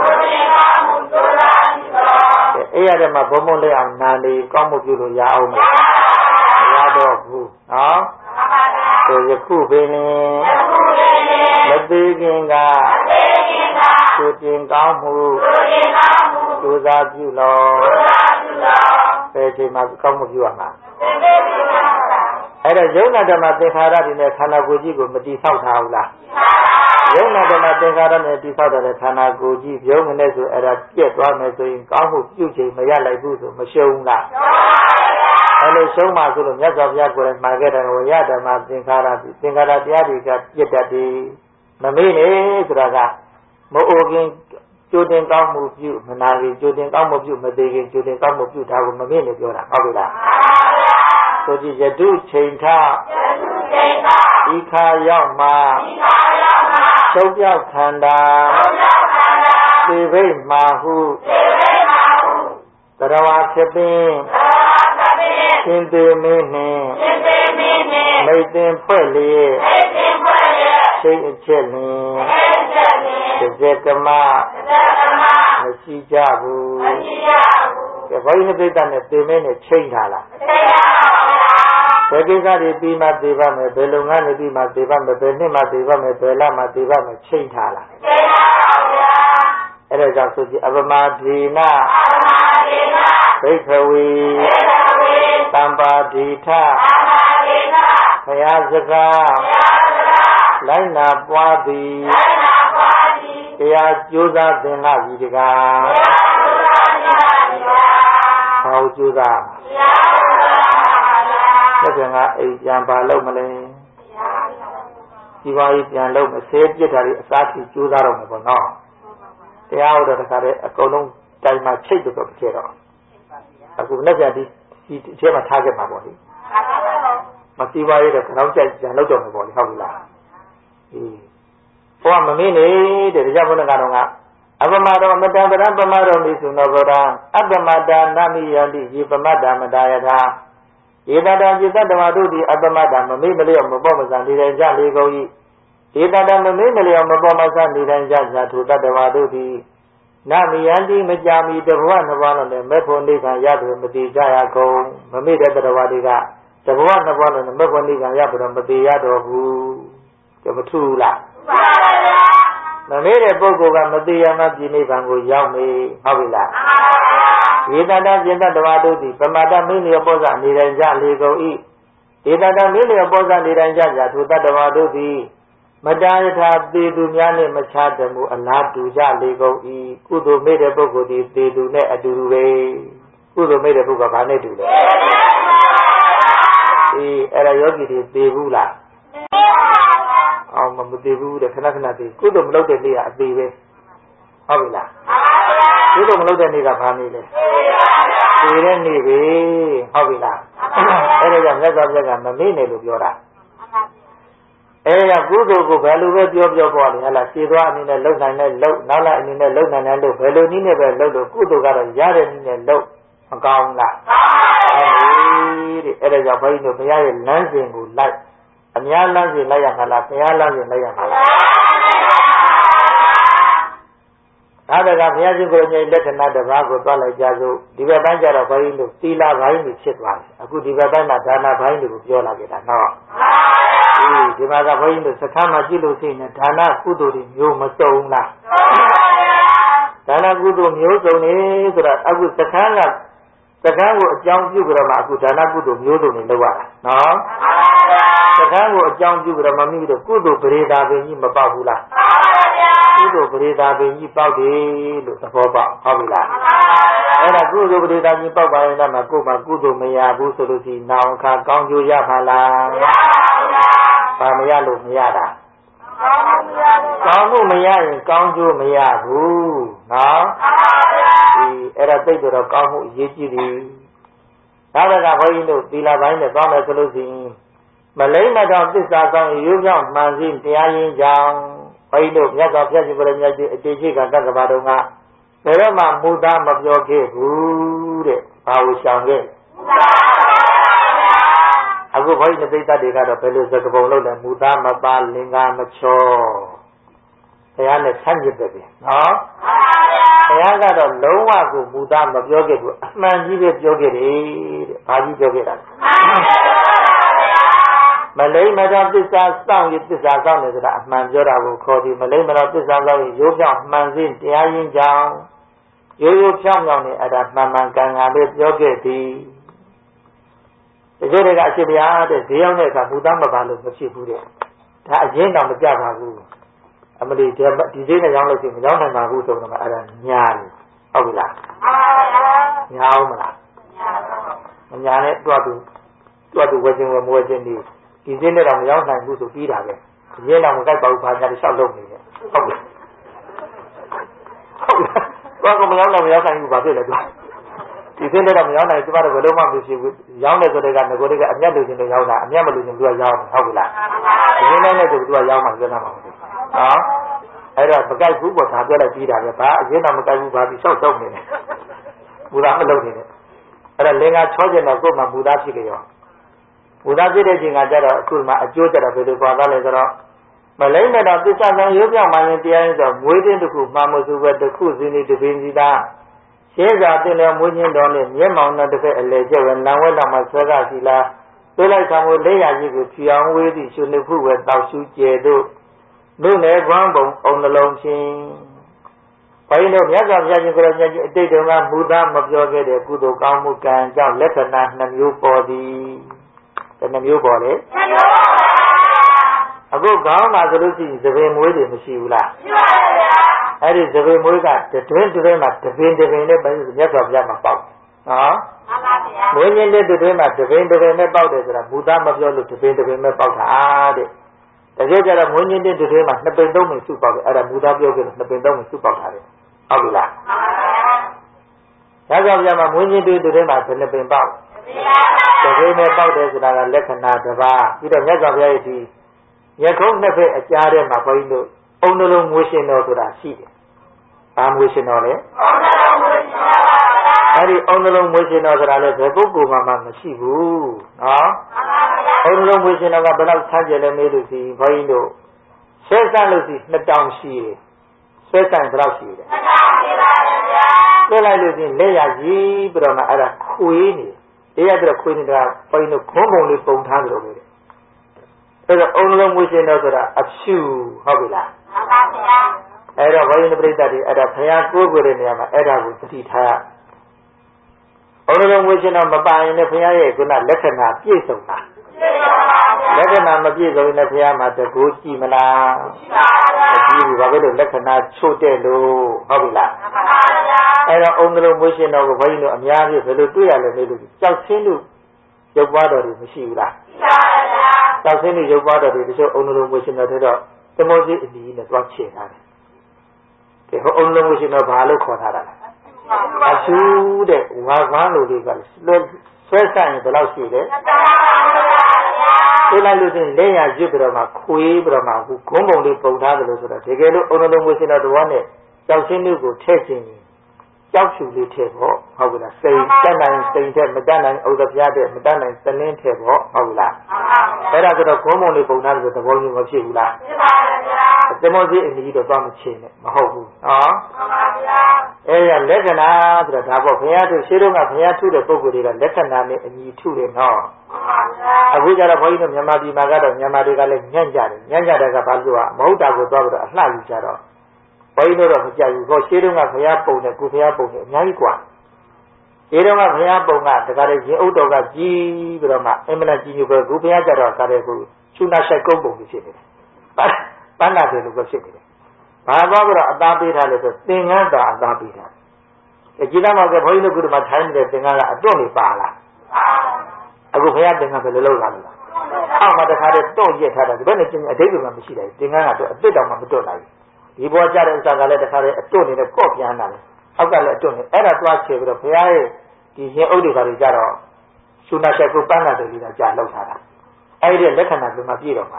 အဲ့ရတဲ့မှာဘုံဘုံလေးအောင်နာနေကောင်းမှုပြုလို့ရအောင်မလားမရတော့ဘူးနော်ဆိုယခုပင်မသေးခင်ကကျိုးတင်ကောင်းမှုကြိုးစားပြုတော်ဘယ်ချိန်မှာကောင်းမှုပြုရမှာအဲ့ဒါယုံနာဓမ္မသင်္ခါရတွေနဲ့ခန္ဓာကိုယ်ကြီးကိုမတိဆောက်ထားဘူးလားယုံနာဓမ္မသင်္ခါရနဲ့တိဆောက်တဲ့ခန္ဓာကိုယ်ကြီးပြုံးနေဆိုအဲ့ဒါပြက်သွားမယ်ဆိုရင်ကောင်းမှုပြုချိန်မရလိုက်ဘူးဆိုမရှုံးလားအဲ့လိုရှုံးမှဆိုလို့မြတ်စွာဘုရားကိုယ်တိုင်မှာခဲ့တယ်ဝရဓမ္မသင်္ခါရတရားတွေကပြက်တတ်တယ်မမေ့နေဆိုတာကမအိုခင်ကျိုးတင်ကောင်းမှုပြုမနာခင်ကျိုးတင်ကောင်းမှုပြုမသေးခင်ကျိုးတင်ကောင်းမှုပြုတာကိုမမေ့နေပြောတာဟုတ်ပြီလားဆိုကြည်ယတုချိန်ထဤခါရောက်မှာချုပ်ပြောက်ခန္ဓာသေဘိမာဟုတရဝဖြစ်ပင်ရှင်သေမင်းနှင့်မိတ်တင်ဖွဲ့လျက်ချိန်အချက်လင်တစ်စက်ကမမရှိကြဘူးကဲဘုန်းကြီးပြိတ္တနဲ့သေမင်းနဲ့ချိန်ထားလားဘယ်ကိစ္စတွေပြီးမှသေပါမယ်ဘယ်လုပ်ငန်းတွေပြီးမှသေပါမယ်ဘယ်နှစ်မှသေပါမယ်ဘယ်လမှသေပါမယ်ချိန်ထားလားချိန်ထားပါဗျာအဲ့ဒါကြောင့်ဆိုကြည့်အပမဒေနဘိက္ခဝေတမ္ပါဒိဋ္ဌဘုရားစကားလိုက်နာပွားသည်တရားကြိုးစားသင်္လာပြီတကားဘာကိုကြိုးစားဆက်ပြန်ကအိမ်ပြန်ပါလို့မလဲဒီပါကြီးပြန်လို့မဆဲပြစ်တာတွေအစားထိကြိုးစားတော့မှာပေါ့နော်တရားဟုတ်တော့တခါတည်းအကုန်လုံးတိုင်မှာချိတ်တော့ဖြစ်တော့အခုလက်ပြဒီအထဲမှာထားခဲ့မှာပေါ့လေမစီပါရတဲ့ခေါင်းကြိုက်ပြန်လို့တော့မှာပေါ့လေဟုတ်ပြီလားဘုရားမမင်းနေတဲ့တရားဘုန်းကတော့ကအပမတော်မတံပရပမတော်မိစုနောဘောဓံအပမတာနာမိယန္တိယေပမတ္တမတာယထာဧတတံจิตတဝါတို့သည်အပမတ္တမမေ့မလျော့မပေါ်မစံနေတိုင်းကြလေကုန်၏ဧတတံမမေ့မလျော့မပေါ်မစံနေတိုင်းကြဇာထုတတဝါတို့သည်နာမိယန္တိမကြမီတဘဝနှစ်ဘဝလုံးနဲ့မေဖို့နိဗ္ဗာန်ရတယ်မတိကြရကုန်မမေ့တဲ့တဝါတွေကတဘဝနှစ်ဘဝလုံးနဲ့မေဖို့နိဗ္ဗာန်ရပြီးတော့မတိရတော့ဘူးကြမထူးလားမမေ့တဲ့ပုဂ္ဂိုလ်ကမတိရမပြိနိဗ္ဗာန်ကိုရောက်မေဟုတ်ပြီလားဧတတจิตတဝါတို့သည်ပမတ္တမိလျောပောဇနေတိုင်းကြလေကုန်၏ဧတတမိလျောပောဇနေတိုင်းကြကြထိုတတဝါတို့သည်မတာယထာသေသူများနှင့်မခြားတမှုအလားတူကြလေကုန်၏ကုသိုလ်မေ့တဲ့ပုဂ္ဂိုလ်သည်သေသူနဲ့အတူတူပဲကုသိုလ်မေ့တဲ့ပုဂ္ဂိုလ်ကဘာနဲ့တူလဲအဲ့ဒါယောဂီတွေသေဘူးလားအောင်မသေးဘူးတဲ့ခဏခဏသေးကုသိုလ်မလုပ်တဲ့နေ့ကအသေးပဲဟုတ်ပြီလားကုသိုလ်မလုပ်တဲ့နေ့ကဘာနေ့လဲသေတဲ့နေ့ပဲဟုတ်ပြီလားအဲ့ဒါကြောင့်မြတ်စွာဘုရားကမမေ့နဲ့လို့ပြောတာအဲ့ဒါကုသိုလ်ကိုဘယ်လိုပဲပြောပေါ့လေဟလားခြေသွားအနေနဲ့လုံနိုင်တဲ့လုံနောက်လိုက်အနေနဲ့လုံနိုင်တဲ့လုံဘယ်လိုနည်းနဲ့ပဲလုံလို့ကုသိုလ်ကတော့ရတဲ့နည်းနဲ့လုံမကောင်းလားဟုတ်ပြီတဲ့အဲ့ဒါကြောင့်ဘုန်းကြီးတို့ဘုရားရဲ့လမ်းစဉ်ကိုလိုက်အများလမ်းစဉ်လိုက်ရမှာလားဘုရားလမ်းစဉ်လိုက်ရမှာလားဒါကဘုရားရှင်ကိုယ်ကြီးလက္ခဏာတစ်ပါးကိုသွားလိုက်ကြစို့ဒီဘက်ပိုင်းကျတော့ဘုန်းကြီးတို့သီလဘိုင်းတွေဖြစ်သွားတယ်အခုဒီဘက်ပိုင်းမှာဒါနဘိုင်းတွေကိုပြောလာကြတာနော်ဒီမှာကဘုန်းကြီးတို့စခန်းမှာကြည့်လို့ရှိရင်ဒါနကုသိုလ်တွေမျိုးမစုံလားဒါနကုသိုလ်မျိုးစုံနေဆိုတော့အခုစခန်းကိုအကြောင်းပြုကြတော့မှအခုဒါနကုသိုလ်မျိုးစုံတွေလောက်ရတာနော်စခန်းကိုအကြောင်းပြုကြတော့မှမိတို့ကုသိုလ်ပရိဒါပင်ကြီးမပေါက်ဘူးလားကုသိုလ်ပရိဒါပင်ကြီးပေါက်တယ်လို့သဘောပေါက်ဟုတ်ပြီလားအဲ့ဒါကုသိုလ်ပရိဒါကြီးပေါက်ပါရင်တော့မှကိုယ်မှာကုသိုလ်မရဘူးဆိုလို့ရှိရင်နောင်အခါကောင်းကျိုးရပါလားမရပါဘူးဘာမရလို့မရတာကောင်းမှုမရရင်ကောင်းကျိုးမရဘူးနော်အဲ့ဒါသိတော့ကောင်းမှုအရေးကြီးတယ်ဒါကဘုန်းကြီးတို့သီလပိုင်းနဲ့သွားမယ်ဆိုလို့ရှိရင်မလိမ့်မတော်သစ္စာဆောင်ရိုးပြောင်းမှန်စည်းတရားရင်းကြောင်းဘုန်းကြီးတို့မြတ်စွာဘုရားရှင်ကိုယ်တော်မြတ်ကြီးအတေရှိကတက္ကပါတော်ကဘယ်တော့မှမူသားမပြောခဲ့ဘူးတဲ့ဘာလို့ရှောင်ခဲ့အခုဘုန်းကြီးပြိဿတွေကတော့ဘယ်လိုစကားပုံလုပ်လဲမူသားမပါလင်္ကာမချောဘုရားနဲ့ဆန့်ကျင်တယ်နော်ဘုရားကတော့လုံးဝကိုမူသားမပြောခဲ့ဘူးအမှန်ကြီးပဲပြောခဲ့တယ်တဲ့ဘာကြီးပြောခဲ့တာမလိမ္မတော်သစ္စာစောင့်ရသစ္စာစောင့်နေဆိုတာအမှန်ပြောတာကိုခေါ်ပြီးမလိမ္မတော်သစ္စာစောင့်ရရိုးပြောင်းမှန်စင်းတရားရင်းကြောင်းရိုးရိုးဖြောင်းဖြောင်းနေအဲ့ဒါမှန်မှန်ကန်ကန်လေးပြောခဲ့သည်တကယ်တည်းကအရှိတရားတဲ့ဈေးရောက်တဲ့အခါမူသားမပါလို့မဖြစ်ဘူးတဲ့ဒါအရင်တော့မကြပါဘူးအမလီဒီဈေးနဲ့ရောင်းလို့ရှိရင်မရောင်းနိုင်ပါဘူးဆိုတော့အဲ့ဒါညာတယ်ဟုတ်ပြီလားညာအောင်မလားမညာနဲ့တွတ်တူဝယ်ခြင်းဝယ်မဝယ်ခြင်းဒီဈေးနဲ့တော့မရောင်းနိုင်ဘူးဆိုပြီးတာပဲအရင်တော့မကြိုက်ပါဘူးဘာညာတစ်လျှောက်လုပ်နေတယ်ဟုတ်ပြီဘာကမရောင်းတော့မရောင်းနိုင်ဘူးဘာဖြစ်လဲသူဒီဈေးနဲ့တော့မရောင်းနိုင်ဘူးကျမတို့ဘယ်လိုမှမဖြစ်ဘူးရောင်းတယ်ဆိုတဲ့ကငကိုတွေကအမျက်လူချင်းတွေရောင်းတာအမျက်မလူချင်းသူကရောင်းတယ်ဟုတ်ပြီလားဒီဈေးနဲ့ဆိုသူကရောင်းမှပြောတာမှာမဟုတ်ဘူးနော်အဲ့တော့မကြိုက်ဘူးပေါ့ဒါပြောလိုက်ပြီးတာပဲဘာအရင်တော့မကြိုက်ဘူးဘာပြီးလျှောက်တော့နေတယ်မူသားမလုပ်နေနဲ့အဲ့တော့လင်္ကာချောကျင်တော့ကိုယ်မှမူသားဖြစ်ကြရောမူသားဖြစ်တဲ့ချိန်ကကျတော့အခုမှအကျိုးကျတော့ဘယ်လိုပေါ်သွားလဲဆိုတော့မလိမ့်မဲ့တော့သစ္စာဆောင်ရုပ်ပြောင်းမှရင်တရားရင်ဆိုမွေးတင်းတစ်ခုမှမစုပဲတစ်ခုစီနေတပင်းစီသားရှင်းစွာတင်တော်မွေးခြင်းတော်နဲ့မျက်မှောင်နဲ့တစ်ဖက်အလေကျက်ဝဲလံဝဲတော်မှာဆွဲကစီလားတွေးလိုက်ဆောင်ကိုလက်ရကြီးကိုဖြူအောင်ဝေးသည့်ရှင်နှစ်ခုပဲတောက်ရှူကျဲတို့တို့နယ်ကွမ်းပုံအုံနှလုံးချင်းဘုန်းကြီးတို့မြတ်စွာဘုရားရှင်ကိုယ်တော်မြတ်ကြီးအတိတ်တုန်းကမူသားမပြောခဲ့တဲ့ကုသိုလ်ကောင်းမှုကံကြောင့်လက္ခဏာ2မျိုးပေါ်သည်ဘယ်နှမျိုးပေါ်လဲ2မျိုးပါအခုကောင်းတာဆိုလို့ရှိရင်သပင်မွေးတွေမရှိဘူးလားရှိပါပါဗျာအဲ့ဒီသပင်မွေးကတွင်မှာတပင်နဲ့ပဲမြတ်စွာဘုရားမှာပေါက်နော်မှန်ပါဗျာမွေးခြင်းတဲ့တွင်မှာတပင်နဲ့ပေါက်တယ်ဆိုတာမူသားမပြောလို့တပင်နဲ့ပေါက်တာတဲ့တကယ်ကြတော့မွေးခြင်းတဲ့တွင်မှာ2ပင်3ပင်စုပေါက်တယ်အဲ့ဒါမူသားပြောခဲ့လို့2ပင်3ပင်စုပေါက်တာလေဟုတ်ပြီလားမှန်ပါဗျာမြတ်စွာဘုရားမှာမွေးခြင်းတဲ့တွင်မှာဘယ်နှပင်ပေါက်တပင်နဲ့ပေါက်တယ်ဆိုတာကလက္ခဏာတစ်ပါးပြီးတော့မြတ်စွာဘုရားရဲ့ဒီရခုံးနှစ်ဖက်အကြားထဲမှာဘုန်းကြီးတို့အုံနှလုံးမွေးရှင်တော်ဆိုတာရှိတယ်။ဘာမွေးရှင်တော်လဲ။အုံနှလုံးမွေးရှင်တော်ပါဗျာ။အဲဒီအုံနှလုံးမွေးရှင်တော်ဆိုတာလည်းဘယ်ပုဂ္ဂိုလ်မှမရှိဘူး။နော်။မှန်ပါဗျာ။အုံနှလုံးမွေးရှင်တော်ကဘယ်လောက်ဆန်းကျယ်လဲမေးလို့ရှိရင်ဘုန်းကြီးတို့ဆွဲဆန့်လို့ရှိ2000ရှိတယ်။ဆွဲဆန့်ဘယ်လောက်ရှိလဲ။2000ရှိပါဗျာ။ဆွဲလိုက်လို့ရှိရင်လက်ရကြီးပြီးတော့မှအဲ့ဒါခွေးနေ။လက်ရပြီးတော့ခွေးနေတာဘုန်းကြီးတို့ခွန်းပုံလေးပုံထားကြလို့ပဲ။အဲ့တော့အုံလုံးမွေးရှင်တော်ဆိုတာအဖြူဟုတ်ပြီလားမှန်ပါဗျာအဲ့တော့ဘုန်းကြီးပြိဿတွေအဲ့ဒါဘုရားကိုးကွယ်တဲ့နေရာမှာအဲ့ဒါကိုသတိထားအုံလုံးမွေးရှင်တော်မပါရင်လည်းဘုရားရဲ့ခုနလက္ခဏာပြည့်စုံတာလက္ခဏာမပြည့်စုံရင်လည်းဘုရားမှာတကူကြည့်မလားကြည့်ပါဗျာမကြည့်ဘူးဘာဖြစ်လို့လက္ခဏာချို့တဲ့လို့ဟုတ်ပြီလားမှန်ပါဗျာအဲ့တော့အုံလုံးမွေးရှင်တော်ကိုဘုန်းကြီးတို့အများကြီးဘယ်လိုတွေ့ရလဲမေးလို့ကြောက်ဆင်းလို့ရုပ်ပွားတော်တွေမရှိဘူးလားရှိပါဗျာတောက်ဆင်းနေရုပ်ပွားတော်တွေတချို့အုံလုံးမွေးရှင်တော်တွေတော့သမောစီအနီးနဲ့တွားချေထားတယ်။ဒီဟိုအုံလုံးမွေးရှင်တော်ဘာလို့ခေါ်ထားတာလဲ။အဆူတဲ့ဝါကွာလိုတွေကဆွဲဆိုင်ဘယ်လောက်ရှိလဲ။ဆွဲလိုက်လို့ချင်းလက်ရရွတ်ပြီးတော့မှခွေးပြီးတော့မှခုဂုံးပုံလေးပုံထားတယ်လို့ဆိုတော့တကယ်လို့အုံလုံးမွေးရှင်တော်တော်နဲ့တောက်ဆင်းလူကိုထည့်ခြင်းကြောက်ဖြူလေးထည့်ပေါ့ဟုတ်ပြီလားစိန်တက်နိုင်စိန်ထက်မတက်နိုင်ဥဒ္ဒပြားတဲ့မတက်နိုင်သလင်းထည့်ပေါ့ဟုတ်ပြီလားအဲ့ဒါဆိုတော့ဂုံးမုံလေးပုံသားဆိုသဘောမျိုးမဖြစ်ဘူးလားဖြစ်ပါဗျာသမောစီအနီးတော့သွားမချင်နဲ့မဟုတ်ဘူးနော်မှန်ပါဗျာအဲ့ရလက္ခဏာဆိုတော့ဒါပေါ့ဘုရားတို့ရှင်းတော့ကဘုရားထုတဲ့ပုဂ္ဂိုလ်တွေကလက္ခဏာနဲ့အညီထုတယ်နော်မှန်ပါဗျာအခုကျတော့ဘုန်းကြီးတို့မြန်မာပြည်မှာကတော့မြန်မာတွေကလည်းညံ့ကြတယ်ကဘာလို့မဟုတ်တာကိုသွားပြီးတော့အလှယူကြတော့ဘုန်းကြီးတို့တော့မကြိုက်ဘူးဟောရှင်းတော့ကဘုရားပုံနဲ့ကိုဘုရားပုံနဲ့အများကြီးกว่าရှင်းတော့ကဘုရားပုံကတခါတည်းရင်ဥတော်ကကြီးပြီးတော့မှအင်မတန်ကြီးညိုပဲကိုဘုရားကြတော့ကားတဲ့ကိုချူနာဆိုင်ကုန်းပုံကြီးဖြစ်နေတယ်ပန်းနာတယ်လို့ပဲဖြစ်နေတယ်ဘာသွားပြီးတော့အသားပေးထားလဲဆိုသင်္ကန်းသာအသားပေးထားတယ်ကြည်သားမှာကဘုန်းကြီးတို့ကမှထိုင်းနေတဲ့သင်္ကန်းကအတွန့်နေပါလားအခုဘုရားသင်္ကန်းပဲလုံးလုံးလာလို့အောက်မှာတခါတည်းတွန့်ရက်ထားတာဒီဘက်နဲ့ကျင်းအတိတ်ကမှမရှိတယ်သင်္ကန်းကတော့အစ်စ်တောင်မှမတွန့်နိုင်ဘူးဒီဘောကြတဲ့ဥစ္စာကလည်းတခါတည်းအတွန့်နေတဲ့ကော့ပြန်လာတယ်အောက်ကလည်းအတွန့်နေအဲ့ဒါတွားချေပြီးတော့ဘုရားရဲ့ဒီရင်အုပ်တွေကလည်းကြတော့ရှုနာချက်ကိုပန်းလာတယ်လို့ကြာလောက်ထားတာအဲ့ဒီလက္ခဏာကမှပြည့်တော့မှာ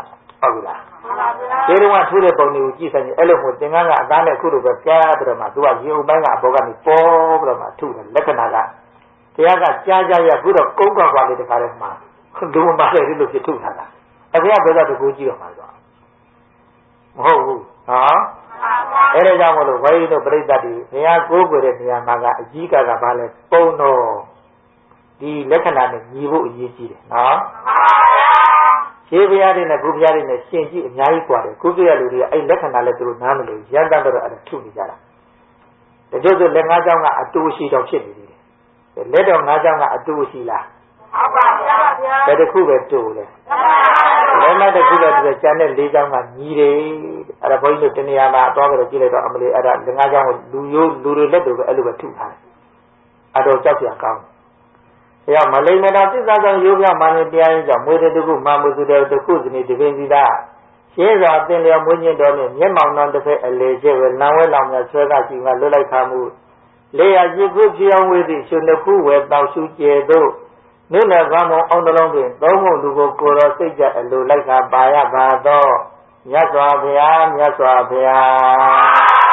ဟုတ်ပြီလားဒီတော့ထိုးတဲ့ပုံတွေကိုကြည့်ဆိုင်ရင်အဲ့လိုမျိုးသင်္ကန်းကအသားနဲ့ခုလိုပဲပြားပြီးတော့မှသူကရေအုပ်ပိုင်းကအဘောကနေပေါ်ပြီးတော့မှထုတယ်လက္ခဏာကတရားကကြားကြရခုတော့ကုန်းကောက်ပါလေတခါတည်းမှာဒုမပါလေဒီလိုဖြစ်ထုထားတာအဖေကဘယ်တော့တကူကြည့်တော့မှာဆိုမဟုတ်ဘူးနော်အဲ့ဒါကြောင့်မလို့ဝိုင်းတို့ပြိဿတ်တွေဘုရားကိုးကွယ်တဲ့နေရာမှာကအကြီးကဘာလဲပုံတော်ဒီလက္ခဏာနဲ့ညီဖို့အရေးကြီးတယ်နော်ရှင်းဘုရားတွေနဲ့ကုဘုရားတွေနဲ့ရှင်းကြည့်အများကြီးกว่าတယ်ကုသရလူတွေကအဲ့လက္ခဏာလည်းသူတို့နားမလို့ရန်တတ်တော့အဲ့ဒါထုနေကြတာတချို့ဆိုလက်ငါးချောင်းကအတူရှိတော့ဖြစ်နေသေးတယ်လက်တော်ငါးချောင်းကအတူရှိလားဟုတ်ပါဗျာဘယ်တစ်ခုပဲတူလဲလက်မတစ်ခုပဲတူကျန်တဲ့လေးချောင်းကညီတယ်အဲ့ဒါဘုန်းကြီးတို့တနေရာမှာသွားကြတော့ကြည့်လိုက်တော့အမလေးအဲ့ဒါလက်ငါးချောင်းကိုလူရိုးလူတွေလက်တို့ပဲအဲ့လိုပဲထုထားတယ်အဲ့တော့ကြောက်စရာကောင်းဆရာမလိမ္မာတာသစ္စာကြောင့်ရိုးပြမာနေတရားရင်ကြောင့်မွေးတဲ့တခုမာမှုစုတဲ့တခုစနေတပင်စီတာရှင်းစွာသင်လျော်မွေးညင်တော်နဲ့မျက်မှောင်နှံတစ်ဖက်အလေကျဲဝဲလံဝဲလောင်များဆွဲကရှိငါလွတ်လိုက်ခါမှုလေယာကြည့်ခုပြောင်းဝေးသည့်ရှင်တစ်ခုဝဲတောက်ရှုကျဲတို့နုနယ်ကမောအောင်တလုံးတွင်သုံးဖို့လူကိုကိုတော်စိတ်ကြအလိုလိုက်ကပါရပါတော့မြတ်စွာဘုရားမြတ်စွာဘုရား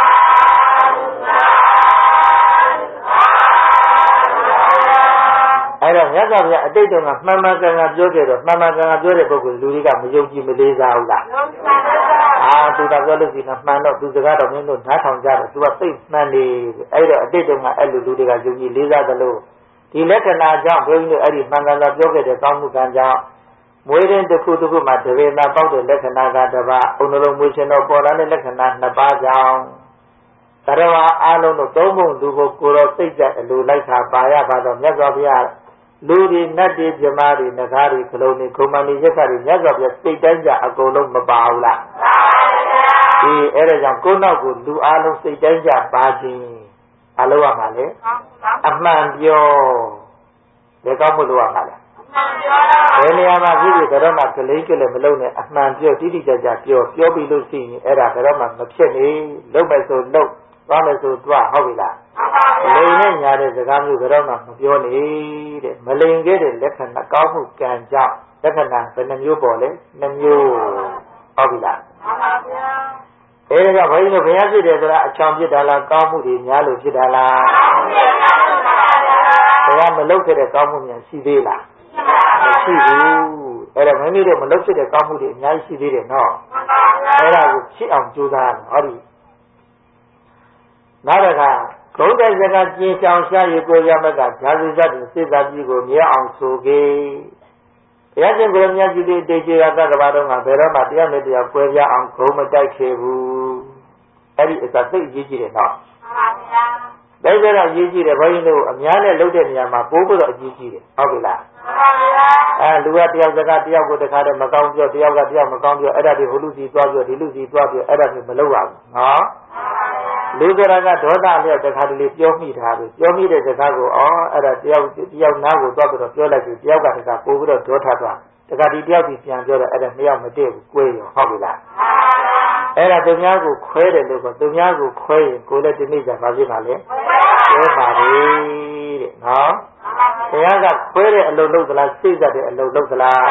အဲ့တော့မြတ်စွာဘုရားအတိတ်တုန်းကမှန်မှန်ကန်ကန်ပြောခဲ့တော့မှန်မှန်ကန်ကန်ပြောတဲ့ပုဂ္ဂိုလ်လူတွေကမယုံကြည်မလေးစားဘူးလားသူကပြောလို့ရှိရင်မှန်တော့သူစကားတော့မင်းတို့နားထောင်ကြတော့သူကသိမှန်နေအဲ့တော့အတိတ်တုန်းကအဲ့လူတွေကယုံကြည်လေးစားသလိုဒီလက္ခဏာကြောင့်ဘုန်းကြီးတို့အဲ့ဒီမှန်ကန်စွာပြောခဲ့တဲ့ကောင်းမှုကံကြောင့်မွေးတဲ့တစ်ခုတစ်ခုမှာတရေနာပေါက်တဲ့လက္ခဏာကတစ်ပါးအုံလုံးမွေးရှင်တော့ပေါ်လာတဲ့လက္ခဏာနှစ်ပါးကြောင့်သရဝအားလုံးတို့သုံးပုံသူကိုကိုတော်စိတ်ကြအလိုလိုက်ခါပါရပါတော့မြတ်စွာဘုရားလူတွေနတ်တွေပြမာတွေနဂါးတွေခလုံးတွေခုံမဏိရက်ခတွေမြတ်စွာဘုရားစိတ်တိုင်းကြအကုန်လုံးမပါဘူးလားဒီအဲ့ဒါကြောင့်ကိုယ်နောက်ကိုလူအားလုံးစိတ်တိုင်းကြပါခြင်းအလုပ်ရမှာလေအမှန်ပြောဒီကောင်းမှုလုပ်ရမှာလေဘယ်နေရာမှာဖြစ်ဖြစ်ကတော့မှကလေးကလေးမလုံးနဲ့အမှန်ပြောတိတိကျကျပြောပြီးလို့ရှိရင်အဲ့ဒါကတော့မှမဖြစ်နေလုပ်မယ်ဆိုလုပ်သွားမယ်ဆိုသွားဟုတ်ပြီလားလိန်နဲ့ညာတဲ့စကားမျိုးကတော့မှမပြောနေတဲ့မလိန်ခဲ့တဲ့လက္ခဏာကောင်းမှုကံကြောင့်လက္ခဏာဘယ်နှမျိုးပေါ်လဲနှမျိုးဟုတ်ပြီလားဟုတ်ပါဗျာအဲဒါကဘုန်းကြီးတို့ဘုရားဖြစ်တယ်ဆိုတာအချောင်ဖြစ်တာလားကောင်းမှုတွေများလို့ဖြစ်တာလားဘုရားမလုပ်ခဲ့တဲ့ကောင်းမှုများရှိသေးလားမရှိဘူးအဲ့ဒါမိမိတို့မလုပ်ဖြစ်တဲ့ကောင်းမှုတွေအများကြီးရှိသေးတယ်နော်အဲ့ဒါကိုဖြစ်အောင်ကြိုးစားရမယ်ဟောဒီနောက်တစ်ခါဂုံးတဲ့စကားကျင်းချောင်ရှားရကိုရမကဇာတိဇတ်စိတ်သာကြီးကိုမြဲအောင်ဆိုခဲ့ဘုရားရှင်ကိုမြတ်ကြီးတေကျေရသကဘာတော့ကဘယ်တော့မှတရားနဲ့တရားပွဲပြအောင်ဂုံးမတိုက်ခဲ့ဘူးအဲ့ဒီအစသိအရေးကြီးတယ်နော်မှန်ပါဗျာဒါကြတော့အရေးကြီးတယ်ဘုန်းကြီးတို့အများနဲ့လုပ်တဲ့နေရာမှာပိုးဖို့တော့အရေးကြီးတယ်ဟုတ်ပြီလားမှန်ပါဗျာလူကတယောက်စကားတယောက်ကိုတခါတည်းမကောင်းပြောတယောက်ကတယောက်မကောင်းပြောအဲ့ဒါတွေဟိုလူစီသွားပြောဒီလူစီသွားပြောအဲ့ဒါမျိုးမလုပ်ရဘူးနော်လူကရကဒေါသလျောက်တခါတလေပြောမိတာပဲပြောမိတဲ့စကားကိုအဲ့ဒါတယောက်နားကိုသွားပြီးတော့ပြောလိုက်ပြီတယောက်ကတခါပို့ပြီးတော့ဒေါသသွားတခါဒီတယောက်စီပြန်ပြောတော့အဲ့ဒါနှစ်ယောက်မတည့်ဘူး꿰ရောဟုတ်ပြီလားအဲ့ဒါသူများကိုခွဲတယ်လို့ဆိုသူများကိုခွဲရင်ကိုယ်လည်းဒီနေ့ကျဘာဖြစ်မှာလဲခွဲပါလေတဲ့နော်ဘုရားကခွဲတဲ့အလုပ်လုပ်သလားစိတ်ကြတဲ့အလုပ်လုပ်သလား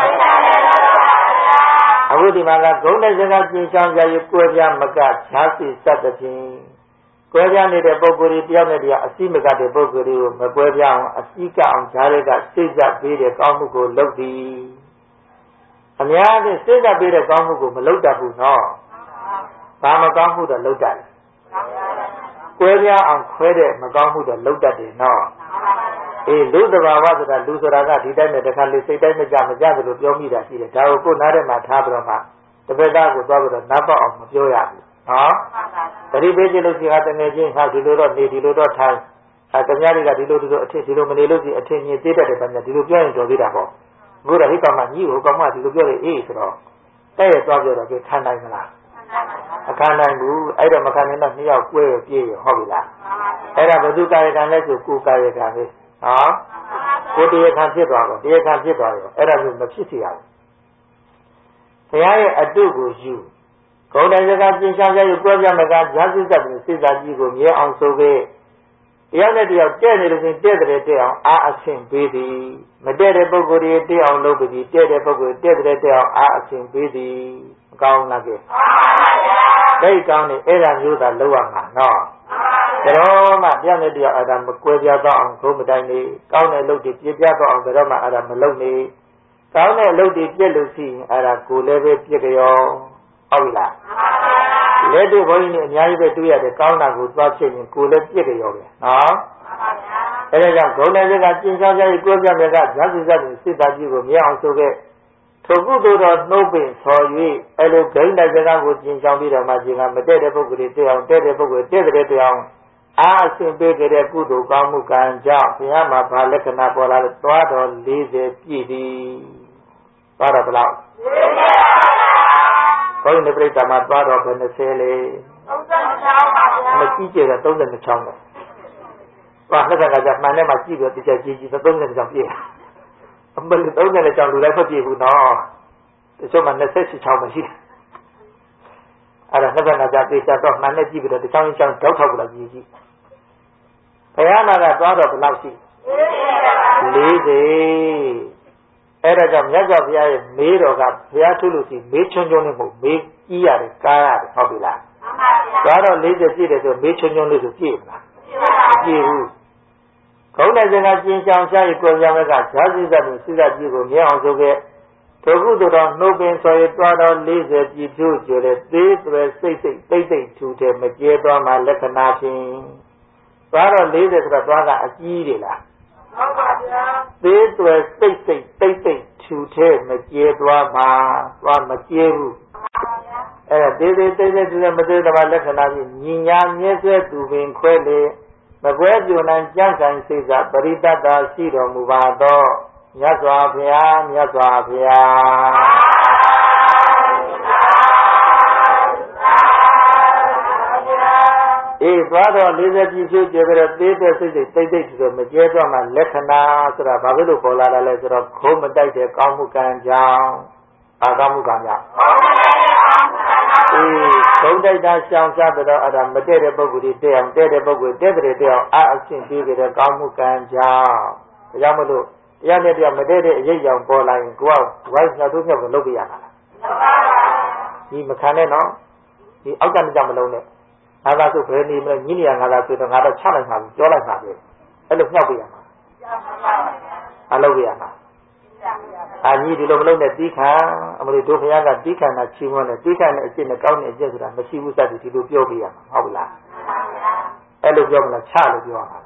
အခုဒီမှာကဂုံးတဲ့စကားကျင်းချောင်းကြရကွဲပြားမကဈာစီစသဖြင့်ကွဲပြားနေတဲ့ပုဂ္ဂိုလ်တွေတယောက်နဲ့တယောက်အစီမကတဲ့ပုဂ္ဂိုလ်တွေကိုမကွဲပြားအောင်အစီကအောင်ဈာတွေကစိတ်ကြပေးတဲ့ကောင်းမှုကိုလုပ်သည်အများကြီးစိတ်ကြပေးတဲ့ကောင်းမှုကိုမလုပ်တတ်ဘူးနော်ဘာမကောင်းမှုတော့လုပ်တတ်တယ်ကွဲပြားအောင်ခွဲတဲ့မကောင်းမှုတော့လုပ်တတ်တယ်နော်လူတဘာဝဆိုတာလူဆိုတာကဒီတိုင်းနဲ့တခါလေစိတ်တိုင်းမကြသလိုပြောမိတာရှိတယ်ဒါကိုကိုယ်နားထဲမှာထားပြီးတော့မှတစ်ဖက်သားကိုသွားပြီးတော့နားပေါက်အောင်မပြောရဘူးနော်တတိပေးကြည့်လို့ရှိရင်တကယ်ချင်းဟာဒီလိုတော့နေဒီလိုတော့ထိုင်တမယားတွေကဒီလိုအထင်ဒီလိုမနေလို့ရှိရင်အထင်မြင်သေးတတ်တယ်ဗျာဒီလိုပြောရင်တော်သေးတာပေါ့အခုတော့ဟိကောင်မကြီးကိုကောင်မဒီလိုပြောတယ်အေးဆိုတော့တဲ့ရသွားပြောတော့ကြခံနိုင်မလားအခါနိုင်ဘူးအဲ့တော့မခံနိုင်တော့နှစ်ယောက်꿰ရပြေးရဟုတ်ပြီလားအဲ့ဒါဘုသူကာယကံလဲဆိုကိုယ်ကာယကံပဲနော်ကိုယ်တရားခံဖြစ်သွားတော့တရားခံဖြစ်သွားရောအဲ့ဒါမျိုးမဖြစ်စေရဘူးဘုရားရဲ့အတုကိုယူဂုံတိုင်းစကားကျင်းချောင်းကြရကွဲပြားမကဈာစိတ်သက်ပြီးစိတ်သာကြီးကိုမြဲအောင်ဆိုခဲ့တရားနဲ့တရားတဲ့နေလို့တဲ့တဲ့အောင်အာအဆင်ပေးသည်မတဲ့တဲ့ပုဂ္ဂိုလ်တွေတဲ့အောင်လုပ်ပြီးတဲ့တဲ့ပုဂ္ဂိုလ်တဲ့အောင်အာအဆင်ပေးသည်ကောင်းလားကဲသိကောင်းနေအဲ့ဒါမျိုးသာလောက်ရမှာနော်ဒါတော့မှပြည့်နေတရားအဲ့ဒါမကွဲပြားတော့အောင်ခုံးမတိုင်းနေကောင်းတဲ့လုပ်တွေပြည့်ပြားတော့အောင်ဒါတော့မှအဲ့ဒါမလုပ်နေကောင်းတဲ့လုပ်တွေပြည့်လို့ရှိရင်အဲ့ဒါကိုယ်လည်းပဲပြည့်ကြောဟုတ်ပြီလားလက်တွေဘုန်းကြီးတွေအများကြီးပဲတွေ့ရတယ်ကောင်းတာကိုသွားဖြစ်ရင်ကိုယ်လည်းပြည့်ကြောပဲနော်အဲ့ဒါကြောင့်ဂုဏ်နဲ့စကားကျင့်ဆောင်ကြရေးကိုယ်ပြမယ်ကဇာတိဇာတိစိတ်ဓာတ်ကြီးကိုမြင်အောင်ဆိုခဲ့ထိုကုသိုလ်တော်နှုတ်ပင်ဆော်၍အဲ့လိုဂိမ်းတဲ့စကားကိုကျင့်ဆောင်ပြီးတော့မှဒီကမတည့်တဲ့ပုဂ္ဂိုလ်တွေတွေ့အောင်တည့်တဲ့ပုဂ္ဂိုလ်တည့်တဲ့တွေ့အောင်အားအရှင်ပေးကြတဲ့ကုသိုလ်ကောင်းမှုကံကြောင့်ဘုရားမှာဗာလက္ခဏာပေါ်လာတဲ့သွားတော်40ပြည့်သည်သွားတော်ဘယ်လောက်ဘုန်းကြီးပြိတ္တာမှာသွားတော်ဘယ်20လေ36ပါဗျာမကြည့်ကြတော့36နဲ့ဘာလက်ကကြမှန်တယ်မှာကြည့်ပြီးတော့ကြည့်36ပြည့်အမလေး30နဲ့ကြောင်လူလိုက်ဖတ်ပြည့်ဘူးနော်တချို့မှ26မရှိအဲ့ဒါနှစ်ကကြပြေချတော့မှန်နဲ့ကြည့်ပြီးတော့တချောင်းချောင်းတောက်ထောက်ပြီးတော့ကြည့်ဘုရားမှာကသွားတော့ဘယ်လောက်ရှိ40အဲ့ဒါကြောင့်မြတ်စွာဘုရားရဲ့မေးတော်ကဘုရားထုလို့ရှိမေးချွန်းချွန်းနဲ့မဟုတ်မေးကြီးရတယ်ကားရတယ်ဟုတ်ပြီလားမှန်ပါဗျာသွားတော့40ပြည့်တယ်ဆိုမေးချွန်းချွန်းလေးဆိုပြည့်မလားမပြည့်ဘူးခေါင်းနဲ့စကားကျင်းချောင်းရှားရကိုယ်ပြောင်းကဇာတိဇတ်ကိုစိတ်ကြည့်ကိုမြင်အောင်ဆိုခဲ့ထိုကုသိုလ်တော်နှုတ်ပင်ဆိုရသွားတော်40ပြည့်ဖြို့ကျတဲ့သေးသွယ်စိတ်တိတ်ထူတဲ့မကျဲသွားမှလက္ခဏာဖြင့်သွားတော့40ဆိုတော့သွားကအကြီးတွေလားဟုတ်ပါဗျာသေးသွယ်စိတ်တိတ်ထူတဲ့မကျဲသွားမှသွားမကျဲဘူးအဲ့ဒါသေးထူတဲ့မသေးတဲ့လက္ခဏာဖြင့်ညီညာမြဲဆွဲသူပင်ခွဲလေမကွဲပြိုနိုင်ကြံ့ကန်စိတ်ကပရိတ္တတာရှိတော်မူပါသောမြတ်စွာဘုရားမြတ်စွာဘုရားအေးသွားတော့40ပြည့်ဖြည့်ကြပြီးတော့သေးတဲ့စိတ်တိတ်ဆိုမကျဲတော့မှလက္ခဏာဆိုတာဘာဖြစ်လို့ပေါ်လာတာလဲဆိုတော့ခုံးမတိုက်တဲ့ကောင်းမှုကံကြောင့်အာကောင်းမှုကံကြောင့်အေးခုံးတိုက်တာရှောင်ရှားတော့အဲ့ဒါမတည့်တဲ့ပုဂ္ဂိုလ်တွေတဲ့အောင်တဲ့တဲ့ပုဂ္ဂိုလ်တဲ့တဲ့အောင်အရှင်းပြီးကြတဲ့ကောင်းမှုကံကြောင့်ဒါကြောင့်မလို့တရားနဲ့တရားမတည့်တဲ့အရေးကြောင့်ပေါ်လာရင်ကိုယ်ကဝိုင်းညှောက်ထုတ်လုပ်ပြရမှာလားဒီမခံနဲ့နော်ဒီအောက်ကမကြမလုံးနဲ့ငါသာဆိုဘယ်နေမလဲညင်းနေရငါသာဆိုတော့ငါတော့ချလိုက်မှာပြောလိုက်မှာပဲအဲ့လိုညှောက်ပြရမှာအလုပ်ပြရမှာအာကြီးဒီလိုမလုံးနဲ့တီးခံအမလို့တို့ဘုရားကတီးခံတာချီးမွမ်းတယ်တီးခံတဲ့အကျင့်နဲ့ကောင်းတဲ့အကျင့်ဆိုတာမရှိဘူးစသည်ဒီလိုပြောပြရမှာဟုတ်လားအဲ့လိုပြောမလားချလို့ပြောရမှာ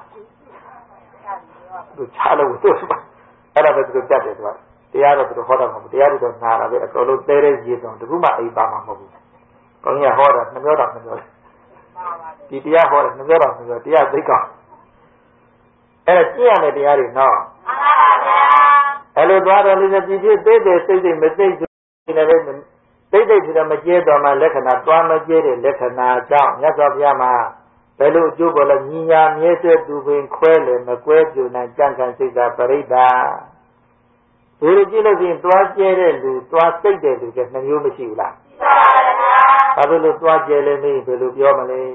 သူချလို့တို့အဲ့ဒါပဲသူတတ်တယ်သူကတရားတော့သူဟောတာမဟုတ်ဘူးတရားတော့နာတာပဲအတော်လုံးတဲတဲ့ရေစုံတခုမှအိမ်ပါမှာမဟုတ်ဘူးဘုန်းကြီးဟောတာနှမျိုးတော့နှမျိုးဒီတရားဟောတယ်နှမျိုးတော့နှမျိုးတရားသိကောင်းအဲ့ဒါကျင့်ရတဲ့တရားတွေနော်အဲ့လိုသွားတော်လေးပြည့်ပြည့်သေးသေးစိတ်မသိနေတယ်တိတ်ဆိုတော့မကျဲတော်မှလက္ခဏာသွားမကျဲတဲ့လက္ခဏာကြောင့်မြတ်စွာဘုရားမှာဘယ်လိုအကျိုးပေါ်လဲညီညာမြဲဆွဲသူပင်ခွဲလေမကွဲပြိုနိုင်ကြံ့ကန်စိတ်သာပရိဒ္ဒါဒီလိုကြည့်လို့ရှိရင်သွားကျဲတဲ့လူသွားစိတ်တဲ့လူကနှမျိုးမရှိဘူးလားဘာဖြစ်လို့သွားကျဲလဲမေးဘယ်လိုပြောမလဲ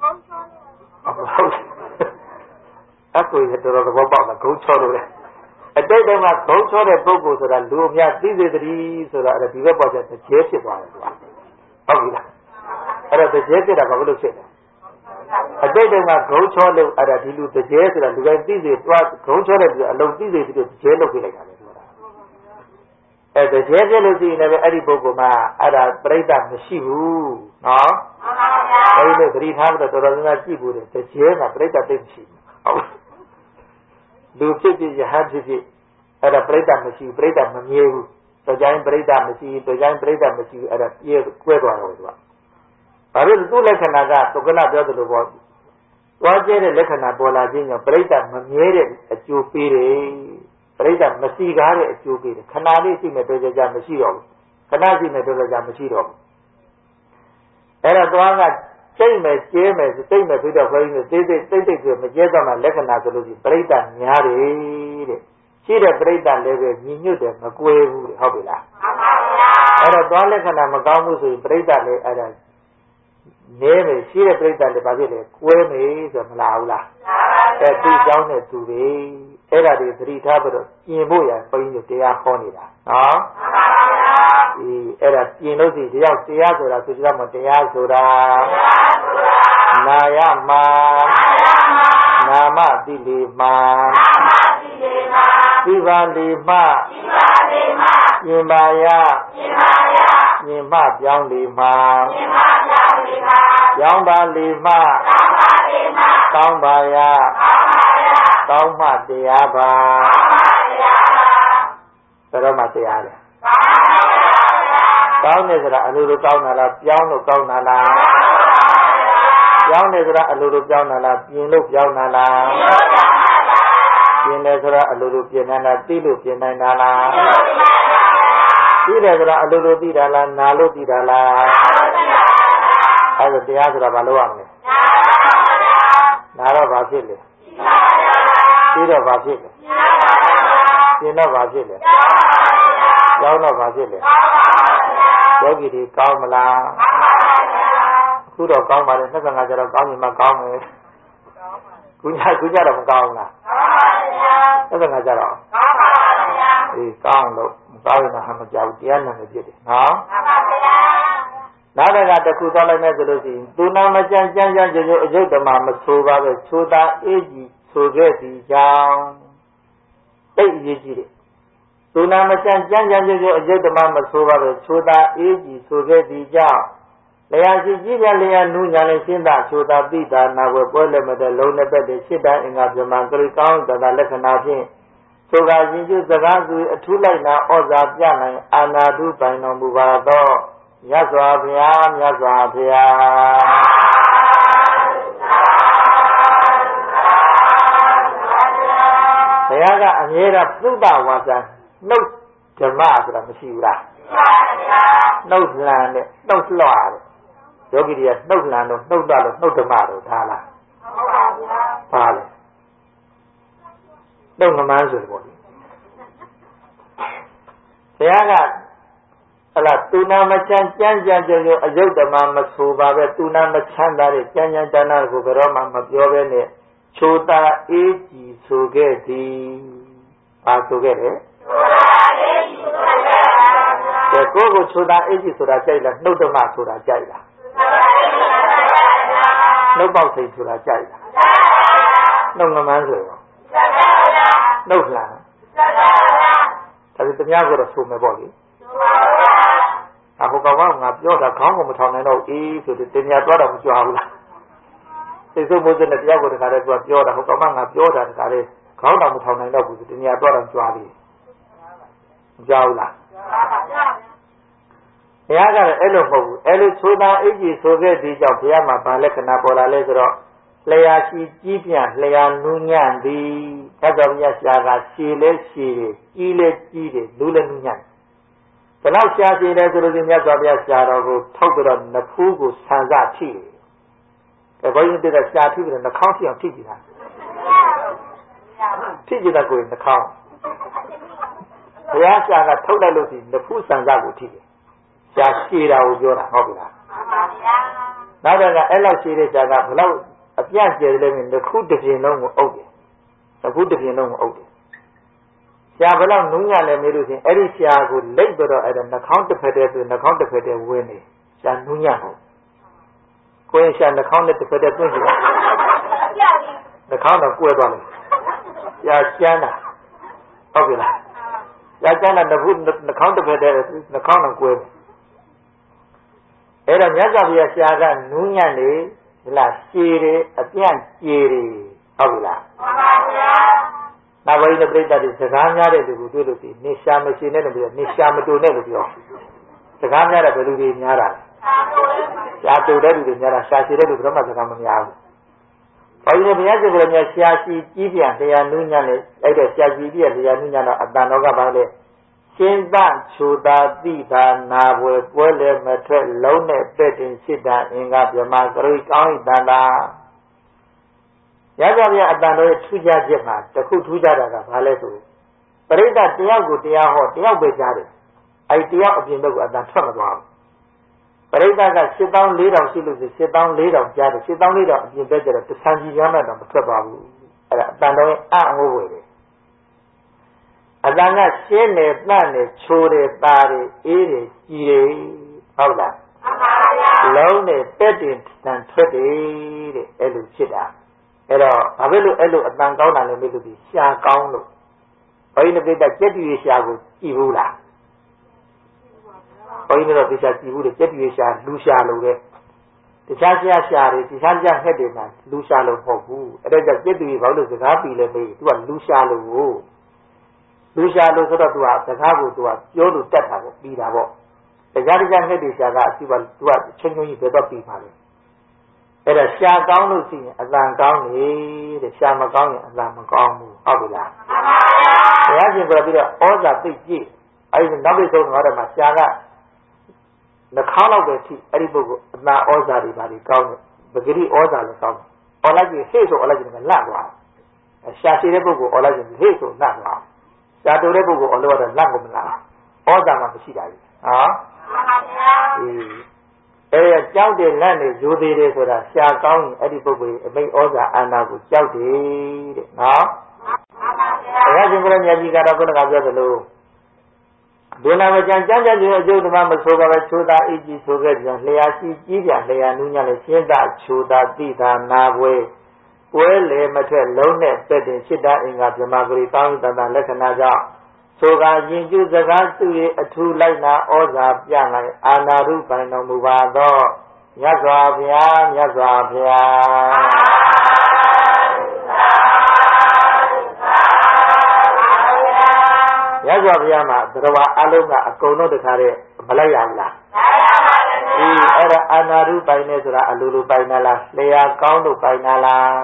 အကူရတော်တော်ဘောပေါက်တာဂုံချောလို့လေအတိတ်တုန်းကဂုံချောတဲ့ပုဂ္ဂိုလ်ဆိုတာလူအများသိစေတည်းဆိုတာအဲ့ဒါဒီဘက်ပေါ်ကျတကြဲဖြစ်သွားတယ်ကွာဟုတ်ပြီလားအဲ့ဒါတကြဲဖြစ်တာဘာလို့ဖြစ်လဲအတိတ်တုန်းကဂုံချောလို့အဲ့ဒါဒီလူတကြဲဆိုတာလူတိုင်းသိစေသွားဂုံချောတဲ့လူအလုံးသိစေပြီးတော့တကြဲလုပ်ပြလိုက်တာလေဆိုတာအဲ့တကြဲပြလို့ရှိရင်လည်းအဲ့ဒီပုဂ္ဂိုလ်မှာအဲ့ဒါပြိဋ္ဌာမရှိဘူးနော်အဲ့ဒီလိုသတိထားပြီးတော့တော်တော်များများကြည့်ဖို့တယ်တကြဲကပြိဋ္ဌာသိမရှိဘူးဟုတ်လူဖြစ်ဖြစ်ယဟန်ဖြစ်ဖြစ်အဲ့ဒါပြိဋ္ဌာမရှိဘူးပြိဋ္ဌာမမြဲဘူးတော်ကြိုင်းပြိဋ္ဌာမရှိဘူးတော်ကြိုင်းပြိဋ္ဌာမရှိဘူးအဲ့ဒါပြဲကွဲသွားတယ်သူကဘာလို့သူ့လက္ခဏာကသုက္ကလပြောသလိုပေါ့သွားကျဲတဲ့လက္ခဏာပေါ်လာခြင်းကြောင့်ပြိဋ္ဌာမမြဲတဲ့အကျိုးပေးတယ်ပြိဋ္ဌာမရှိကားတဲ့အကျိုးပေးတယ်ခဏလေးရှိမဲ့တော်ကြမရှိတော့ဘူးခဏရှိမဲ့တော်ကြမရှိတော့ဘူးအဲ့ဒါသွားကစိတ်မဲ့ကျဲမဲ့စိတ်မဲ့ပြီးတော့ခွဲပြီးတိတ်ဆိုမကျဲတော့မှလက္ခဏာဆိုလို့ရှိပြိဋ္ဌာများတယ်တဲ့ရှိတဲ့ပြိဋ္ဌာလည်းပဲညီညွတ်တယ်မကွဲဘူးတဲ့ဟုတ်ပြီလားမှန်ပါဗျာအဲ့တော့သွားလက္ခဏာမကောင်းဘူးဆိုရင်ပြိဋ္ဌာလည်းအဲ့ဒါနဲမယ်ရှိတဲ့ပြိဋ္ဌာလည်းဘာဖြစ်လဲကွဲမယ်ဆိုမလားဘူးလားအဲ့ဒီเจ้าနဲ့သူတွေအဲ့ဒါတွေသတိထားပြီးတော့ကျင်ဖို့ရဘုန်းကြီးတရားဟောနေတာနော်မှန်ပါဗျာအဲ့ဒါပြင်လို့စီတရားဆိုတာဆိုကြမှာတရားဆိုတာနာယမှာနာမတိလေမှာသီပါလေမှာပြင်ပါယပြင်မပြောင်းလေမှာပြောင်းပါလေမှာကောင်းပါယကောင်းမှတရားပါဘယ်တော့မှတရားလဲကောင်းတယ်ဆိုတာအလိုလိုကောင်းတာလားပြောင်းလို့ကောင်းတာလားပြောင်းတယ်ဆိုတာအလိုလိုပြောင်းတာလားပြင်လို့ပြောင်းတာလားပြင်တယ်ဆိုတာအလိုလိုပြင်နိုင်တာသိလို့ပြင်နိုင်တာလားသိတယ်ဆိုတာအလိုလိုသိတာလားနာလို့သိတာလားအဲ့ဒါတရားဆိုတာဘာလို့ရမလဲနာတော့ဘာဖြစ်လဲသိတော့ဘာဖြစ်လဲပြင်တော့ဘာဖြစ်လဲကြောင်းတော့ဘာဖြစ်လဲယောဂီတွေကောင်းမလားအခုတော့ကောင်းပါလေ25ကျတော့ကောင်းပြီမှကောင်းမယ်ခုညတော့မကောင်းဘူးလား25ကျတော့အေးကောင်းလို့မကောင်းရင်တော့မကြောက်တရားနာနေပြစ်တယ်နော်နောက်တစ်ခုသွားလိုက်မယ်ဆိုလို့ရှိရင်သူနာမကြမ်းကြမ်းကြမ်းကြုံအယုတ်တမမဆိုပါပဲသိုးသားအေးကြီးဆိုခဲ့သည်ကြောင့်တိတ်ရေးကြည့်တယ်သူနာမကြမ်းကြမ်းကြမ်းကြုံအယုတ်တမမဆိုပါပဲသိုးသားအေးကြီးဆိုခဲ့သည်ကြောင့်လျာရှိကြီးပြလျာနူးညာလည်းရှင်းသာသိုးသားပိတာနာဝဲပွဲလည်းမတဲ့လုံးနဲ့ပတ်တဲ့ရှစ်တန်းအင်္ဂါပြမကရိကောင်းတသာလက္ခဏာဖြင့်သို့ကရင်ကျစကားသူအထူးလိုက်နာဩဇာပြနိုင်အာနာတုပိုင်တော်မူပါသောမြတ်စွာဘုရားမြတ်စွာဘုရားဘုရားကအမြဲတမ်းသုတဝါစာနှုတ်ဓမ္မဆိုတာမရှိဘူးလားနှုတ်လှန်နဲ့နှုတ်လွှတ်တယ်ယောဂီတွေကနှုတ်လှန်တော့နှုတ်တော့လို့နှုတ်ဓမ္မတော့ဒါလားဟုတ်ပါဗျာပါလေနှုတ်ငမန်းဆိုပေါ့လေဘုရားကဟလာသူနာမချမ်းကြမ်းကြမ်းကြုံအယုတ်တမမဆိုပါပဲသူနာမချမ်းသာတဲ့ကြမ်းကြမ်းတဏ္ဍာကိုဘယ်တော့မှမပြောဘဲနဲ့ချိုတာအေးကြည်ဆိုခဲ့သည်ဘာဆိုခဲ့လဲချိုတာအေးကြည်ဆိုခဲ့တယ်ကိုချိုတာအေးကြည်ဆိုတာကြိုက်လားနှုတ်တမဆိုတာကြိုက်လားနှုတ်ပေါက်စိတ်ဆိုတာကြိုက်လားနှုတ်ငမန်းဆိုရောနှုတ်လှန်ဒါပေမဲ့တ냐ကိုတော့ဆိုမယ်ပေါ့လေအခုကောင်ကငါပြောတာခေါင်းကိုမထောင်နိုင်တော့အေးဆိုတဲ့တင်ညာတော့တော့မကြွားဘူးလားသိစုံမိုးစတဲ့တရားကိုတခါတည်းသူကပြောတာဟိုကောင်ကငါပြောတာတခါတည်းခေါင်းတော်မထောင်နိုင်တော့ဘူးဆိုတင်ညာတော့တော့ကြွားသေးမကြွားဘူးလားဘုရားကလည်းအဲ့လိုမဟုတ်ဘူးအဲ့လိုသိုးသားအိတ်ကြီးဆိုခဲ့သည်ကြောင့်ဘုရားမှာဗာလက္ခဏာပေါ်လာလဲဆိုတော့လျာရှိကြီးပြန့်လျာနူးညံ့သည်သစ္စာမြတ်ရှားကရှည်လဲရှည်တယ်ကြီးလဲကြီးတယ်လူလဲနူးညံ့ဘယ်တော့ရှားရှည်လဲဆိုလို့မြတ်စွာဘုရားရှားတော်ကိုထုတ်ပြီးတော့နဖူးကိုဆန်စထိတယ်။ဘုန်းကြီးတို့ကရှားထိပြီးတော့နှာခေါင်းထိအောင်ထိကြည့်တာ။ထိကြည့်တာကိုနှာခေါင်းဘုရားရှားကထုတ်လိုက်လို့ဒီနဖူးဆန်စကိုထိတယ်။ရှားရှည်တာကိုပြောတာဟုတ်ပြီလား။မှန်ပါဗျာ။နောက်တော့အဲ့လောက်ရှည်တဲ့ရှားကဘယ်လောက်အပြတ်ကျယ်တယ်လဲနှခုတစ်ပြင်းလုံးကိုအုပ်တယ်နှခုတစ်ပြင်းလုံးကိုအုပ်တယ်ရှားဘယ်လောက်နုံညံ့လဲမေးလို့ရှင်အဲ့ဒီရှားကိုလိတ်ပြီးတော့အဲ့ဒါနှာခေါင်းတစ်ဖက်တည်းဆိုနှာခေါင်းတစ်ဖက်တည်းဝင်းနေရှားနုံညံ့ဟုတ်ကိုယ်ရှားနှာခေါင်းနဲ့တစ်ဖက်တည်းတွင်းကြည့်နှာခေါင်းတော့ကွဲသွားတယ်ရှားကျန်းတာဟုတ်ပြီလားရှားကျန်းတာနှာခေါင်းတစ်ဖက်တည်းနှာခေါင်းတော့ကွဲတယ်အဲ့တော့မြတ်စွာဘုရားရှားကနုံညံ့နေဒီလားရှည်တယ်အပြန့်ကျယ်တယ်ဟုတ်ပြီလားမှန်ပါဗျာနောက်ပိုင်းတဲ့ပြိတ္တတွေစကားများတဲ့လူကိုတွေ့လို့ရှိရင်နေရှာမရှိနဲ့လို့ပြောနေရှာမတူနဲ့လို့ပြောစကားများတဲ့ဘယ်လူတွေများတာလဲရှာတူတဲ့လူတွေများတာရှာရှိတဲ့လူဘယ်တော့မှစကားမများဘူး။ဘာလို့လဲဘုရားကျမ်းမှာရှာရှိကြီးပြန်တရားနုညံ့နဲ့အဲ့ဒါရှာရှိပြည့်တရားနုညံ့တော့အတန်တော်ကဘာလဲရှင်းသချိုတာတိသာနာဘွယ်ပွဲလဲမထွက်လုံးနဲ့ပဲ့တင်စိတ္တအင်္ဂါပြမကရိကောင်းဤတန်တာရကြပြအတန်တော်ရဲ့ထူးခြားချက်မှာတခုထူးခြားတာကဘာလဲဆိုပရိသတ်တယောက်ကိုတရားဟောတယောက်ပဲကြားတယ်အဲ့တယောက်အပြင်ဘက်ကအတန်ထွက်မသွားဘူးပရိသတ်က7400ရှိလို့7400ကြားတယ်7400အပြင်ဘက်ကျတော့တဆန်ကြီးရမ်းတော့မထွက်ပါဘူးအဲ့ဒါအတန်တော်ရဲ့အငိုးဝယ်တယ်အတန်ကရှင်းနေတန့်နေချိုးတယ်ตาတယ်အေးတယ်ကြည်တယ်ဟုတ်လားမှန်ပါဗျာလုံးနဲ့တက်တင်တန်ထွက်တယ်တဲ့အဲ့လိုဖြစ်တာအဲ့တော့ဘာဖြစ်လို့အဲ့လိုအတန်ကောင်းတာလဲမေးလို့ဒီရှာကောင်းလို့ဘုန်းကြီးတို့ကကြက်တူရရှာကိုကြည်ဘူးလားဘုန်းကြီးတို့ကရှာကြည်ဘူးလေကြက်တူရရှာလူရှာလို့လေတခြားရှာတယ်တခြားငှက်တွေမှာလူရှာလို့မဟုတ်ဘူးအဲ့ဒါကြောင့်ကြက်တူရဘာလို့စကားပြီးလဲမေးသူကလူရှာလို့လူရှာလို့ဆိုတော့သူကစကားကိုသူကပြောလို့တက်တာပေါ့ပြီးတာပေါ့တခြားငှက်တွေရှာကအစီပါသူကချင်းချင်းကြီးဘယ်တော့ပြီးပါလဲအဲ့ဒါရှာကောင်းလို့ရှိရင်အတန်ကောင်းနေတဲ့ရှာမကောင်းရင်အတန်မကောင်းဘူးဟုတ်ပြီလားမှန်ပါဗျာဘုရားရှင်ပြောပြီးတော့ဩဇာသိကြည့်အဲ့ဒီနောက်ပိတ်ဆုံးတော့မှာရှာကနှာခေါင်းလောက်ပဲထိအဲ့ဒီပုဂ္ဂိုလ်အတန်ဩဇာတွေပါလေကောင်းတယ်ပဂရိဩဇာလည်းကောင်းတယ်ဩလိုက်ကြီးဟေ့ဆိုဩလိုက်ကြီးကလန့်သွားရှာရှိတဲ့ပုဂ္ဂိုလ်ဩလိုက်ကြီးဟေ့ဆိုလန့်သွားရှာတူတဲ့ပုဂ္ဂိုလ်ဩလို့တော့လန့်ကုန်မလားဩဇာမှမရှိတာကြီးဟာမှန်ပါဗျာအဲ့ဒါကြောက်တယ်လန့်နေယူသေးတယ်ဆိုတာရှာကောင်းရင်အဲ့ဒီပုဂ္ဂိုလ်အမိတ်ဩဇာအာဏာကိုကြောက်တယ်တဲ့နော်ဘုရားရှင်ဘုရားမြတ်ကြီးကတော့ခုနကပြောသလိုဒုနာမကျန်ကြမ်းကြမ်းခြင်းအကျိုးဓမ္မမဆိုပါပဲချိုးသာအကြီးဆိုခဲ့ပြန်လျှာရှိကြီးပြလျှာနူးညံ့လေရှင်းသာချိုးသာတိသာနာပွဲပွဲလေမထက်လုံးနဲ့တက်တင်စိတ္တအင်္ဂါဗြဟ္မာဂရိကောင်းတန်တလက္ခဏာကြောင့်ဆိုကရင်ကျုစကားသူရဲ့အထူးလိုက်နာဩဇာပြလိုက်အာနာရုပိုင်တော်မူပါသောမြတ်စွာဘုရားမြတ်စွာဘုရားမြတ်စွာဘုရားမှာသရဝအလုံးကအကုန်လုံးတခါတည်းမလိုက်ရဘူးလားဒီအဲ့ဒါအာနာရုပိုင်နေဆိုတာအလိုလိုပိုင်နာလားလျှာကောင်းလို့ပိုင်နာလား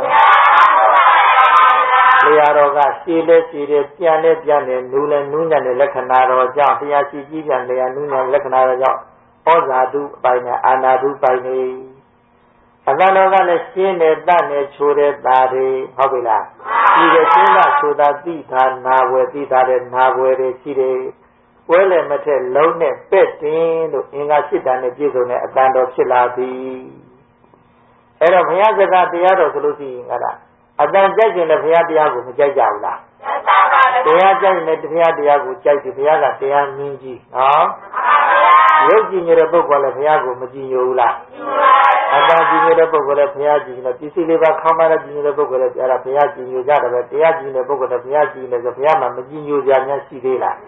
လျှာတော်ကရှည်လဲရှည်တယ်ပြန်လဲပြန်တယ်နူးလဲနူးညံ့တဲ့လက္ခဏာတော်ကြောင့်တရားရှိကြီးပြန်လျှာနူးညံ့တဲ့လက္ခဏာတော်ကြောင့်ဩဇာတုပိုင်နေအာနာတုပိုင်နေအတန်တော်ကလည်းရှင်းတယ်တတ်တယ်ချိုးတယ်ตาတယ်ဟုတ်ပြီလားဒီကရှင်းတာချိုးတာသိတာနာဝယ်သိတာတဲ့နာဝယ်တွေရှိတယ်ဝဲလည်းမထက်လုံးနဲ့ပဲ့တင်လို့အင်္ဂါ၈တန်နဲ့ပြည့်စုံတဲ့အတန်တော်ဖြစ်လာပြီအဲ့တော့ဘုရားစကားတရားတော်ဆိုလို့ရှိရင်ကအတန်ကြိုက်ရင်လည်းဘုရားတရားကိုမကြိုက်ကြဘူးလားတရားကြိုက်ရင်လည်းဘုရားတရားကိုကြိုက်တယ်ဘုရားကတရားမြင်ကြီးနော်ရုပ်ကြည်နေတဲ့ပုဂ္ဂိုလ်လည်းဘုရားကိုမကြည်ညိုဘူးလားအတန်ကြည်နေတဲ့ပုဂ္ဂိုလ်လည်းဘုရားကြည်ညိုပစ္စည်းလေးပါခေါင်းမတဲ့ကြည်နေတဲ့ပုဂ္ဂိုလ်လည်းအဲ့ဒါဘုရားကြည်ညိုကြတယ်ပဲတရားကြည်နေတဲ့ပုဂ္ဂိုလ်လည်းဘုရားကြည်နေဆိုဘုရားမှာမကြည်ညိုကြများရှိသေးလား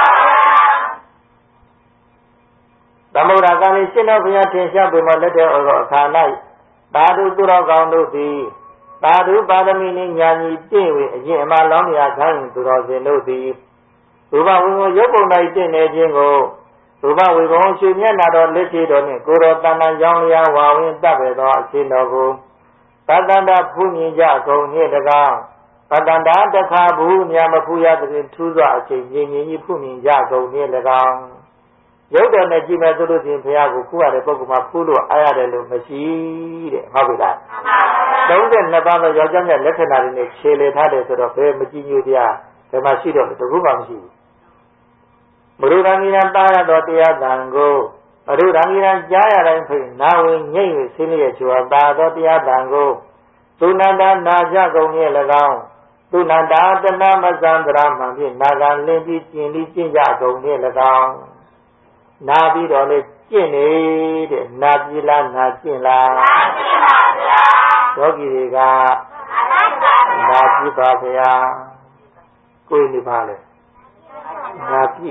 သမုဒ္ဒကလေးရှင်းတော်ဘုရားထင်ရှားပေမဲ့လက်တဲ့အခါ၌သာဓုသူတော်ကောင်းတို့သည်သာဓုပါရမီနှင့်ညာညီတင့်၍အရင်အမှလောင်းလျာခိုင်းသူတော်စင်တို့သည်ရူပဝိငုရုပ်ပုံ၌တင့်နေခြင်းကိုရူပဝိဘုံရွှေမျက်နာတော်လက်ရှိတော်နှင့်ကိုယ်တော်တန်တန်ရောင်းလျာဝါဝင်တပ်ပဲသောအရှင်တော်ကိုတတန္တဖူးမြင်ကြကုန်နှင့်တကားတတန္တတခါဘူးမြမဖူးရသဖြင့်ထူးစွာအချိန်မြင်မြင်ကြီးဖူးမြင်ကြကုန်နှင့်၎င်းရုပ်တော်နဲ့ကြည့်မယ်ဆိုလို့ရှိရင်ဘုရားကိုဖူးရတဲ့ပုဂ္ဂိုလ်မှာဖူးလို့အားရတယ်လို့မရှိတဲ့ဟုတ်ပြီလား32ပါးသောယောက်ျားမြတ်လက္ခဏာတွေနဲ့ခြေလေထားတယ်ဆိုတော့ဘယ်မကြည့်ညိုတရားဘယ်မှာရှိတော့လဲတကူမှမရှိဘူးမရူဒံဂိရံတာရသောတရားတန်ကိုမရူဒံဂိရံကြားရတိုင်းဖိနာဝင်ငိမ့်၍ဆင်းရဲကြွားပါသောတရားတန်ကိုသုဏန္တာနာကြကုန်ရဲ့၎င်းသုဏန္တာတဏမဇံတရာမှဖြင့်နာဂံလင်းပြီးကျင်ပြီးကျင့်ကြကုန်ရဲ့၎င်းနာပြီးတော့လေကျင့်နေတဲ့နာပြီလားနာကျင့်လားနာကျင့်ပါဗျာယောဂီတွေကနာပြီပါဗျာကိုယ်နေပါလေနာပြီ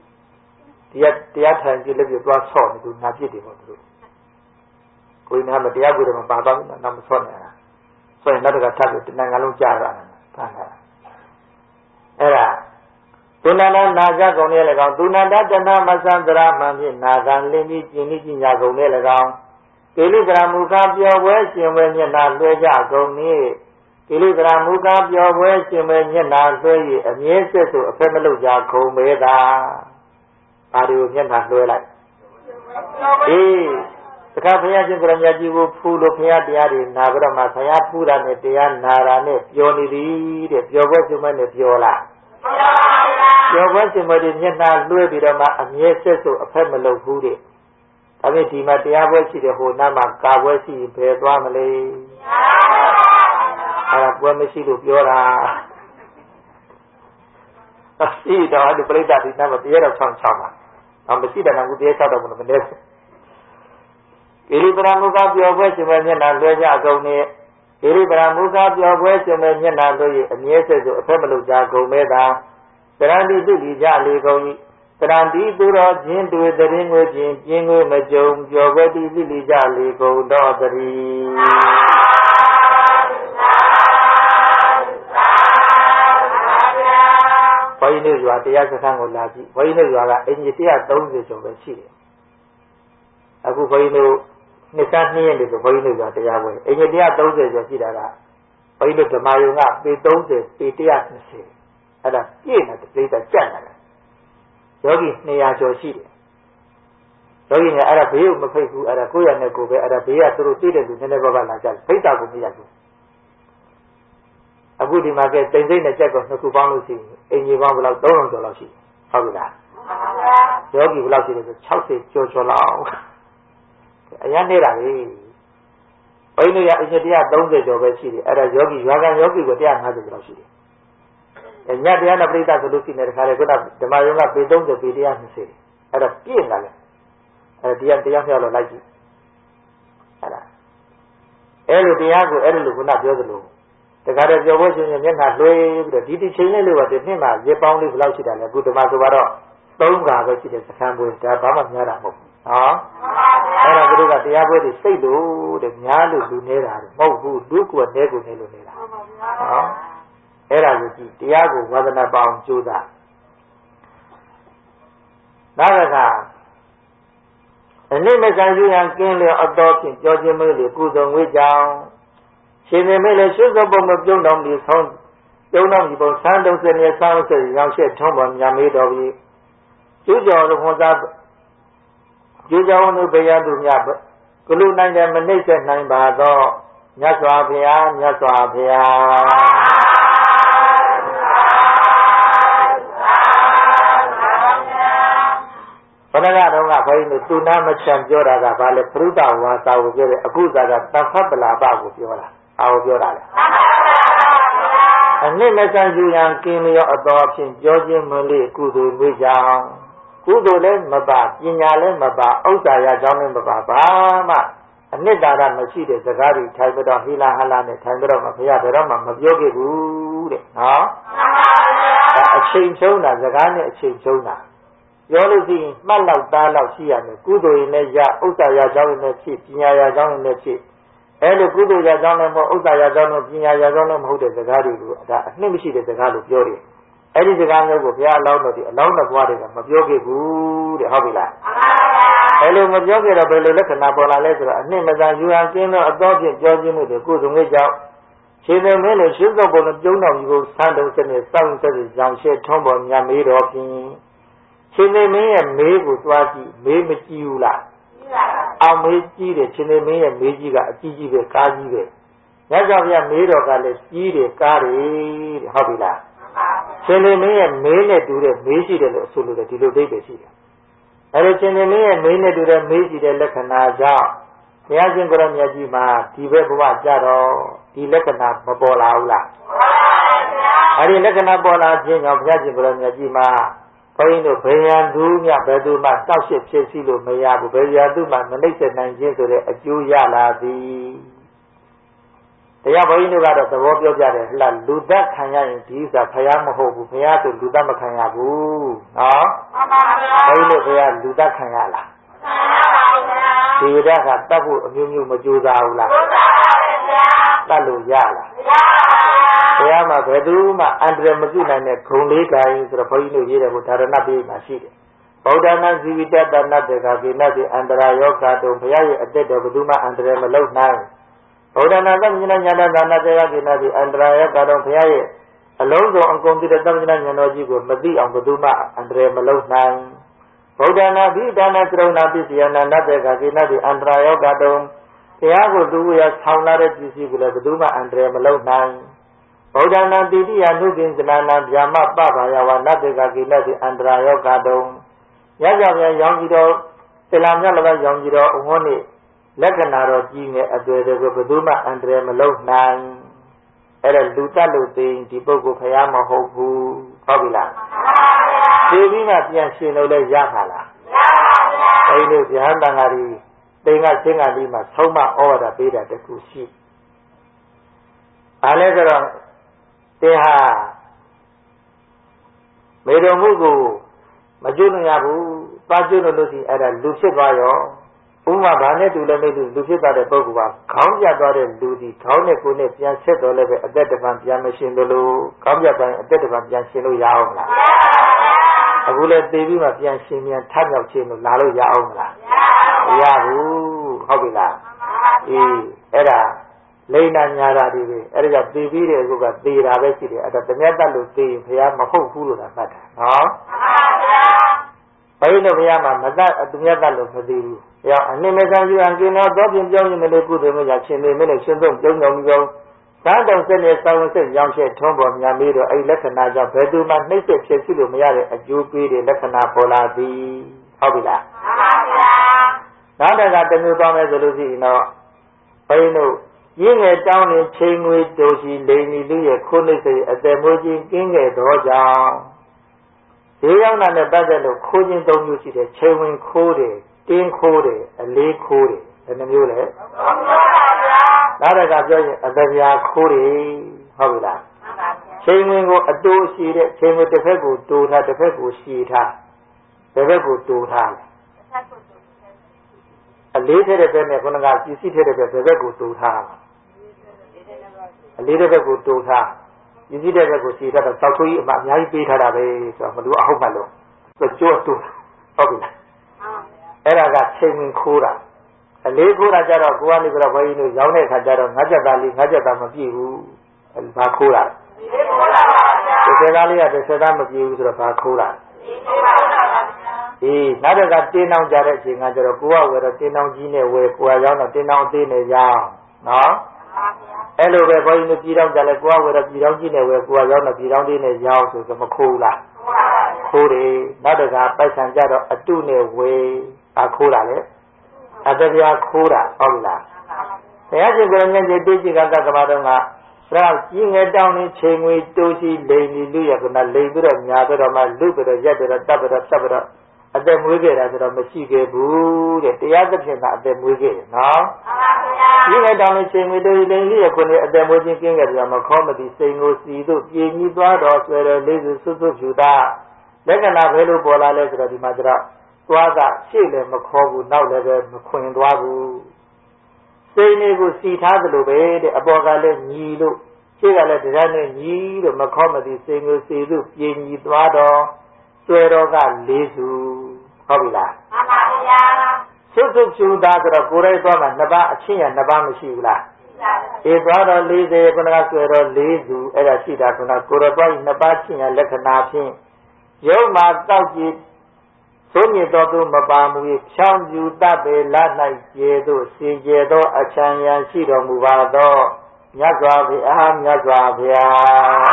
တရားထိုင်ကြည့်လက်ပြသွားဆော့နေသူနာပြစ်တယ်ပေါ့သူကိုယ်နာမတရားကိုယ်တော့မပါတော့ဘူးနာမဆော့နေတာဆိုရင်နောက်တစ်ခါထပ်ပြီးတဏှာလုံးကြားရတာဖန်တာအဲ့ဒါသုဏနာနာကြကုန်ရဲ့၎င်းသုဏတတဏမသံတရာမှဖြင့်နာဂံလင်းပြီးကျင်ပြီးကျင်ကြကုန်ရဲ့၎င်းကိလေသာမူကားပျော်ပွဲရှင်ဝဲမျက်နာလွှဲကြကုန်နှင့်ကိလေသာမူကားပျော်ပွဲရှင်ဝဲမျက်နာလွှဲ၍အမြဲစစ်သို့အဖက်မလုပ်ကြကုန်မေသာပါရီကိုမျက်နှာလွှဲလိုက်အေးတခါဘုရားရှင်ကိုရမြတ်ကြီးကိုဖူးလို့ဘုရားတရားတွေနာကြတော့မှဘုရားဖူးတာနဲ့တရားနာတာနဲ့ပျော်နေသည်တဲ့ပျော်ပွဲရှင်မဲ့နဲ့ပျော်လားပျော်ပွဲရှင်မဲ့တွေမျက်နှာလွှဲပြီးတော့မှအမြဲစစ်သို့အဖက်မလုပ်ဘူးတဲ့ဒါပေမဲ့ဒီမှာတရားပွဲရှိတဲ့ဟိုနားမှာကာပွဲရှိရင်ဘယ်သွားမလဲအဲ့ဒါပွဲမရှိလို့ပြောတာရှိတော့ဒီပြိဿဒီနာမတရားတော့6မှာမရှိတယ်နော်ခုတရား6တော့ဘယ်လိုမလဲကိရိပရမုခပြောပွဲရှင်မဲ့မျက်နှာလွှဲကြအကုန်နဲ့ကိရိပရမုခပြောပွဲရှင်မဲ့မျက်နှာတို့၏အမြဲစိတ်ဆိုအဖက်မလို့ကြကုန်မဲ့သာတရံတိသူကြီးကြလေကုန်၏တရံတိသူတော်ချင်းတွေ့တရင်ငွေချင်းပြင်းငွေမကြုံပြောပွဲတိသူကြီးကြလေကုန်တော်တည်းဘုန်းကြီးတို့ရွာတရားစခန်းကိုလာကြည့်ဘုန်းကြီးတို့ရွာကအင်ဂျီ130ကျော်ပဲရှိတယ်အခုဘုန်းကြီးတို့နှစ်စား2ရက်နေဆိုဘုန်းကြီးတို့ရွာတရားပွဲအင်ဂျီ130ကျော်ရှိတာကဘုန်းကြီးတို့ဓမ္မယုံကပေ30ပေ120အဲ့ဒါပြည့်နေတဲ့ပြိတ္တကြက်လာတယ်ယောဂီ200ကျော်ရှိတယ်ယောဂီကအဲ့ဒါဘေးကိုမဖိတ်ဘူးအဲ့ဒါကိုယ့်ရနဲ့ကိုယ်ပဲအဲ့ဒါဘေးကသူတို့သိတဲ့လူနည်းနည်းပါးပါးလာကြတယ်ဖိတ်တာကိုမရဘူးအခုဒီမှာကတိမ်စိတ်နဲ့ကြက်ကောနှစ်ခုပေါင်းလို့ရှိရင်အင်ဂျီပေါင်းဘယ်လောက်300ကျော်လောက်ရှိဟုတ်ပြီလားယောဂီဘယ်လောက်ရှိလဲဆို60ကျော်လောက်အရင်နေတာလေဘိန်းတို့ရအင်ဂျီ130ကျော်ပဲရှိတယ်အဲ့ဒါယောဂီရွာကန်ယောဂီကို150ကျော်လောက်ရှိတယ်ညတရားနဲ့ပြိဿဆိုလို့ရှိနေတခါလေခုနဓမ္မယုံကပေ30ပေ120အဲ့ဒါပြည့်လာတယ်အဲ့ဒီတရားဖျောက်လို့လိုက်ကြည့်အဲ့လိုတရားကိုအဲ့လိုခုနပြောသလိုတခါတည်းပြောဖို့ရှင်မျက်နှာလွှဲပြီးတော့ဒီချိန်လေးလို့ကဒီနှစ်မှာရေပေါင်းလေးဘယ်လောက်ရှိတာလဲအခုဓမ္မဆိုတော့3ခါပဲရှိတယ်စခန်းပွဲဒါဘာမှများတာမဟုတ်ဘူးနော်အဲ့ဒါတို့ကတရားပွဲတွေစိတ်လို့တဲ့များလို့လူနေတာမဟုတ်ဘူးလူကနဲကိုနေလို့နေတာနော်အဲ့ဒါကိုကြည့်တရားကိုဝါဒနာပေါအောင်ကြိုးစားနောက်တစ်ခါအနည်းမဆိုင်ရန်ကင်းလျော်အတော်ဖြင့်ကြောခြင်းမေးလေကုသိုလ်ငွေကြောင့်ရှင်နေမေးလေရှင်းစောပုံမပြုံးတော်မူဆုံးပြုံးတော်မူပုံဆန်းတုံးစနေဆောင်းဆက်ရောင်ရှက်ထုံးပေါ်မြမေးတော်ပြီကျူးကျော်လို့ဟောသားကျူးကျော်တို့ဘေးရသူများကလူနိုင်တဲ့မနှိမ့်ဆက်နိုင်ပါသောမြတ်စွာဘုရားမြတ်စွာဘုရားဘုရားတော်ကဘုန်းကြီးတို့သူနာမချံပြောတာကဘာလဲပရုဒ္ဒဝါစာကိုပြောတယ်အခုသာကတဖတ်ပလာပကိုပြောတာအာကိုပြောတာလေအနည်းမဆန်ယူရန်ကင်းလျောအတော်ဖြင့်ပြောခြင်းမလေးကုသိုလ်ဝိကြောင့်ကုသိုလ်လည်းမပါပညာလည်းမပါဥစ္စာရကြောင်းလည်းမပါဘာမှအနှစ်သာရမရှိတဲ့စကားတွေထိုင်ပြီးတော့ဟိလာဟလာနဲ့ထိုင်ပြီးတော့မှဘုရားဘယ်တော့မှမပြောခဲ့ဘူးတဲ့နော်အချိန်ချုံးတာစကားနဲ့အချိန်ချုံးတာပြောလို့ရှိရင်မှတ်လောက်သားလောက်ရှိရမယ်ကုသိုလ်ရင်လည်းရဥစ္စာရကြောင်းရင်လည်းဖြစ်ပညာရကြောင်းရင်လည်းဖြစ်အဲလိုကုသိုလ်ရကြောင်းလည်းမဟုတ်ဥစ္စာရကြောင်းလည်းပညာရကြောင်းလည်းမဟုတ်တဲ့စကားတွေကိုဒါအနှစ်မရှိတဲ့စကားလို့ပြောတယ်အဲဒီစကားမျိုးကိုဘုရားအလောင်းတော်ဒီအလောင်းတော်ဘွားတွေကမပြောခဲ့ဘူးတဲ့ဟုတ်ပြီလားအဲလိုမပြောခဲ့တော့ဘယ်လိုလက္ခဏာပေါ်လာလဲဆိုတော့အနှစ်မသာယူဟန်ကင်းသောအတော်ဖြင့်ပြောခြင်းမှုတွေကုသိုလ်ငွေကြောင့်ခြေသိမင်းနဲ့ရှင်းသောပုံနဲ့ပြုံးတော်မူကိုဆန်းတုံးစနစ်စောင့်စက်ရောင်ရှဲထုံးပေါ်မြတ်မေးတော်ဖြင့်ရှင်နေမင်းရဲ့မေးကိုသွားကြည့်မေးမကြည့်ဘူးလားအောင်မေးကြည့်တယ်ရှင်နေမင်းရဲ့မေးကြီးကအကြီးကြီးပဲကားကြီးပဲညဇောဘုရားမေးတော်ကလည်းကြီးတယ်ကားတယ်တဲ့ဟုတ်ပြီလားရှင်နေမင်းရဲ့မေးနဲ့တူတဲ့မေးရှိတယ်လို့အဆိုလို့ဒီလိုဒိတ်ပဲရှိတယ်အဲလိုရှင်နေမင်းရဲ့မေးနဲ့တူတဲ့မေးရှိတဲ့လက္ခဏာကြောင့်ဘုရားရှင်ကိုယ်တော်မြတ်ကြီးမှာဒီဘက်ဘဝကြတော့ဒီလက္ခဏာမပေါ်လာဘူးလားအဲဒီလက္ခဏာပေါ်လာခြင်းကြောင့်ဘုရားရှင်ကိုယ်တော်မြတ်ကြီးမှာဘုန်းကြီးတို့ဘယ်ရန်သူမြဘယ်သူမှတောက်ရှစ်ဖြစ်စီလို့မရဘူးဘယ်ရန်သူမှမနှိမ့်ဆက်နိုင်ခြင်းဆိုတဲ့အကျိုးရလာသည်တရားဘုန်းကြီးတို့ကတော့သဘောပြောပြတယ်ဟလားလူသက်ခံရရင်ဒီဥစ္စာဖယားမဟုတ်ဘူးဖယားဆိုလူသက်မခံရဘူးနော်ဘုန်းကြီးတို့ဖယားလူသက်ခံရလားဒီဝိဒကတတ်ဖို့အမျိုးမျိုးမကြိုးစားဘူးလားတတ်လို့ရလားဘုရားမှာဘယ်သူမှအန္တရာယ်မပြုနိုင်တဲ့ဂုံလေးကိုင်းဆိုတော့ဘုန်းကြီးတို့ရေးတယ်ကိုဒါရဏပိမှာရှိတယ်ဗုဒ္ဓနာဇီဝိတတနတ္တကကိနတိအန္တရာယောဂတုံဘုရားရဲ့အသက်တော်ဘယ်သူမှအန္တရာယ်မလုပ်နိုင်ဗုဒ္ဓနာသမဉ္ဇညာတနတ္တကကိနတိအန္တရာယောဂတုံဘုရားရဲ့အလုံးစုံအကုန်သိတဲ့သမဉ္ဇညာတော်ကြီးကိုမသိအောင်ဘယ်သူမှအန္တရာယ်မလုပ်နိုင်ဗုဒ္ဓနာဘိဒါနကရုဏာပစ္စယနာနတ္တကကိနတိအန္တရာယောဂတုံဘုရားကိုသူရဆောင်လာတဲ့ပစ္စည်းကိုလည်းဘယ်သူမှအန္တရာယ်မလုပ်နိုင်ဗုဒ္ဓနာတိတိယနုပင်္စနာနာဗျာမပပယဝနတ္တကကိနတိအန္တရာယောဂတုံရကြပြန်ရောင်ကြည့်တော်သီလမြတ်လည်းရောင်ကြည့်တော်အဝန်းနဲ့လက္ခဏာတော်ကြီးငယ်အတွေ့တွေကိုဘယ်သူမှအန္တရာယ်မလုပ်နိုင်အဲ့ဒါလူတတ်လို့သိရင်ဒီပုဂ္ဂိုလ်ဖယားမဟုတ်ဘူးဟုတ်ပြီလားသေပြီးမှပြန်ရှင်လို့လည်းရမှာလားအဲဒီလိုဉာဏ်တန်ဃာကြီးသင်္ကဆင်းကလေးမှာသုံးမဩဝါဒပေးတာတခုရှိအားလည်းဆိုတော့သင်ဟာမေတော်မှုကိုမကျွတ်နိုင်ရဘူးပါကျွတ်လို့ရှိအဲ့ဒါလူဖြစ်သွားရောဥပမာဘာနဲ့တူလဲไม่တူလူဖြစ်သွားတဲ့ပုဂ္ဂိုလ်ကခေါင်းပြတ်သွားတဲ့လူဒီခေါင်းနဲ့ကိုယ်နဲ့ပြန်ဆက်တော်လည်းပဲအသက်တပံပြန်မရှင်လို့ခေါင်းပြတ်သွားရင်အသက်တပံပြန်ရှင်လို့ရအောင်မလားအခုလည်းသေပြီးမှပြန်ရှင်ပြန်ထမြောက်ခြင်းလို့လာလို့ရအောင်မလားမရဘူးဟုတ်ပြီလားအေးအဲ့ဒါလိမ္မာညာတာတွေပဲအဲ့ဒါကြောင့်သေပြီးတဲ့အခုကသေတာပဲရှိတယ်အဲ့ဒါတမျက်တတ်လို့သေရင်ဘုရားမဟုတ်ဘူးလို့သာမှတ်တာနော်ဘုန်းကြီးတို့ဘုရားမှာမတတ်တမျက်တတ်လို့မသိဘူးဘုရားအနိမကံယူအကျဉ်းတော့ပြင်ပြောင်းရင်မလို့ကုသိုလ်မရရှင်နေမလို့ရှင်သုံးပြုံးတော်မူကြောင်းသာတောင်စက်နဲ့စောင်းစက်ရောင်းချက်ထုံးပေါ်များမေးတော့အဲ့လက္ခဏာကြောင့်ဘယ်သူမှနှိမ့်ဆက်ဖြစ်ရှိလို့မရတဲ့အကျိုးပေးတဲ့လက္ခဏာပေါ်လာသည်ဟုတ်ပြီလားမှန်ပါဗျာနောက်တစ်ခါတမျိုးသွားမယ်ဆိုလို့ရှိရင်တော့ဘုန်းကြီးတို့ရင်းငယ်တောင်းနေချိန်ငွေတိုရှိလိန်နီလူရဲ့ခိုးနှိမ့်စေအသက်မွေးခြင်းကင်းခဲ့သောကြောင့်ဒီရောက်တာနဲ့ပတ်သက်လို့ခိုးခြင်း၃မျိုးရှိတယ်ချိန်ဝင်ခိုးတယ်တင်းခိုးတယ်အလေးခိုးတယ်ဘယ်နှမျိုးလဲနောက်တစ်ခါပြောရင်အတပြာခိုးတယ်ဟုတ်ပြီလားချိန်ဝင်ကိုအတိုးရှိတဲ့ချိန်ဝင်တစ်ဖက်ကိုတိုးထားတစ်ဖက်ကိုရှည်ထားတစ်ဖက်ကိုတိုးထားအလေးထက်တဲ့ဘက်နဲ့ခုနကပစ္စည်းထက်တဲ့ဘက်တစ်ဖက်ကိုတိုးထားအလေးတဲ့ဘက်ကိုတိုးထားပစ္စည်းတဲ့ဘက်ကိုရှည်ထားတော့တောက်ခွေးကြီးအမှအများကြီးပေးထားတာပဲဆိုတော့မလို့အဟုတ်မှလို့ဆိုကြိုးတိုးဟုတ်ပြီလားအဲ့ဒါကချိန်ဝင်ခိုးတာအလေးခိုးတာကြတော့ကိုကနေပြီးတော့ဘုန်းကြီးတို့ရောင်းတဲ့အခါကျတော့ငါးချက်သားလေးငါးချက်သားမပြည့်ဘူးဘာခိုးတာဒီစက်သားလေးကဒီစက်သားမပြည့်ဘူးဆိုတော့ဘာခိုးတာအေးနောက်တစ်ခါတင်းအောင်ကြတဲ့အချိန်ကကျတော့ကိုကဝယ်တော့တင်းအောင်ကြီးနဲ့ဝယ်ကိုကရောင်းတော့တင်းအောင်အသေးနဲ့ရောင်းနော်အဲ့လိုပဲဘုန်းကြီးတို့ပြည်တော်ကြလဲကိုကဝယ်တော့ပြည်တော်ကြီးနဲ့ဝယ်ကိုကရောင်းတော့ပြည်တော်လေးနဲ့ရောင်းဆိုတော့မခိုးလားခိုးတယ်နောက်တစ်ခါပိုက်ဆံကြတော့အတုနဲ့ဝယ်ဘာခိုးတာလဲအတပြာခိုးတာဟုတ်လားဘုရားရှင်ကိုယ်မြတ်ကြီးတိတ်ကြီးကတက္ကမတော်ကရာကြီးငယ်တောင်းနေချိန်ငွေတိုးရှိလိန်ဒီလူရကနာလိန်ပြီးတော့ညာပြီးတော့မှလူပြီးတော့ရက်ပြီးတော့တပ်ပြီးတော့ဆက်ပြီးတော့အသက်မွေးခဲ့တာဆိုတော့မရှိခဲ့ဘူးတဲ့တရားသဖြင့်ကအသက်မွေးခဲ့တယ်နော်ကြီးငယ်တောင်းနေချိန်ငွေတိုးရှိလိန်လူရကနာအသက်မွေးခြင်းကင်းခဲ့တယ်မခေါ်မသည်စိန်ကိုစီတို့ပြင်းကြီးသွားတော့ဆွဲတော်လေးစုစွတ်စွတ်ဖြူတာလက္ခဏာဘယ်လိုပေါ်လာလဲဆိုတော့ဒီမှာကျတော့သွားကရှေ့လည်းမခေါ်ဘူးနောက်လည်းပဲမခွင်သွားဘူးစိတ်လေးကိုစီထားသလိုပဲတဲ့အပေါ်ကလည်းညီလို့ရှေ့ကလည်းတရားနဲ့ညီလို့မခေါ်မသည်စိတ်ကိုစီသူပြင်းညီသွားတော့ဆွဲတော်ကလေးစုဟုတ်ပြီလားမှန်ပါဗျာစွတ်စွတ်ဖြူသားဆိုတော့ကိုယ်ရဲသွားမှာနှစ်ပါးအချင်းရနှစ်ပါးမရှိဘူးလားအေးသွားတော့40ခုနကဆွဲတော်လေးစုအဲ့ဒါရှိတာခုနကိုယ်တော်သွားနှစ်ပါးချင်းရလက္ခဏာဖြင့်ရုပ်မှာတောက်ကြည့်သို့မြင့်တော်သူမပါမူ၏ဖြောင်းပြူတပ်ပေလ၌ကျေသို့စင်ကြယ်သောအချမ်းရန်ရှိတော်မူပါသောမြတ်စွာဘုရားမြတ်စွာဘုရား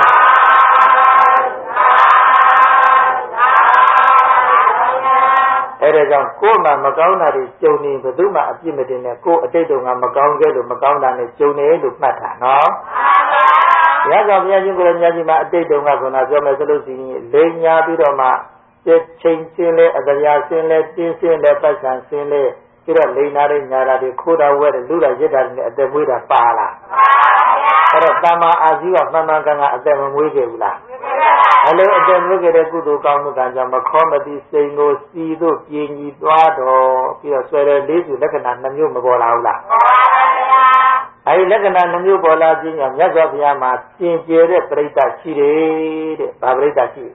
အဲ့ဒါကြောင့်ကိုယ်မှမကောင်းတာတွေကြုံနေဘယ်သူမှအပြစ်မတင်နဲ့ကိုယ်အတိတ်တုန်းကမကောင်းခဲ့လို့မကောင်းတာနဲ့ကြုံနေလို့မှတ်တာနော်ဘုရားကြောင့်ဘုရားရှင်ကိုယ်တော်မြတ်ကြီးမှာအတိတ်တုန်းကခုနပြောမယ်ဆိုလို့ရှိရင်လိန်ညာပြီးတော့မှချိန်စင်းလဲအတရားစင်းလဲတင်းစင်းလဲပိုက်ဆံစင်းလဲပြီးတော့လိန်နာတွေညာတာတွေခိုးတာဝဲတယ်လူတာရစ်တာနဲ့အသက်မွေးတာပါလားအဲ့တော့တမ္မာအာဇီဝမှန်မှန်ကန်ကအသက်မမွေးခဲ့ဘူးလားအဲ့လိုအသက်မွေးခဲ့တဲ့ကုသိုလ်ကောင်းမှုကံကြောင့်မခေါ်မတိစိန်ကိုစီတို့ပြင်းကြီးသွားတော့ပြီးတော့ဆွဲတယ်လေးစုလက္ခဏာ2မျိုးမပေါ်လာဘူးလားအဲဒီလက္ခဏာ2မျိုးပေါ်လာခြင်းကြောင့်မြတ်စွာဘုရားမှာစင်ကြယ်တဲ့ပြိဋ္ဌာရှိတယ်တဲ့ဘာပြိဋ္ဌာရှိ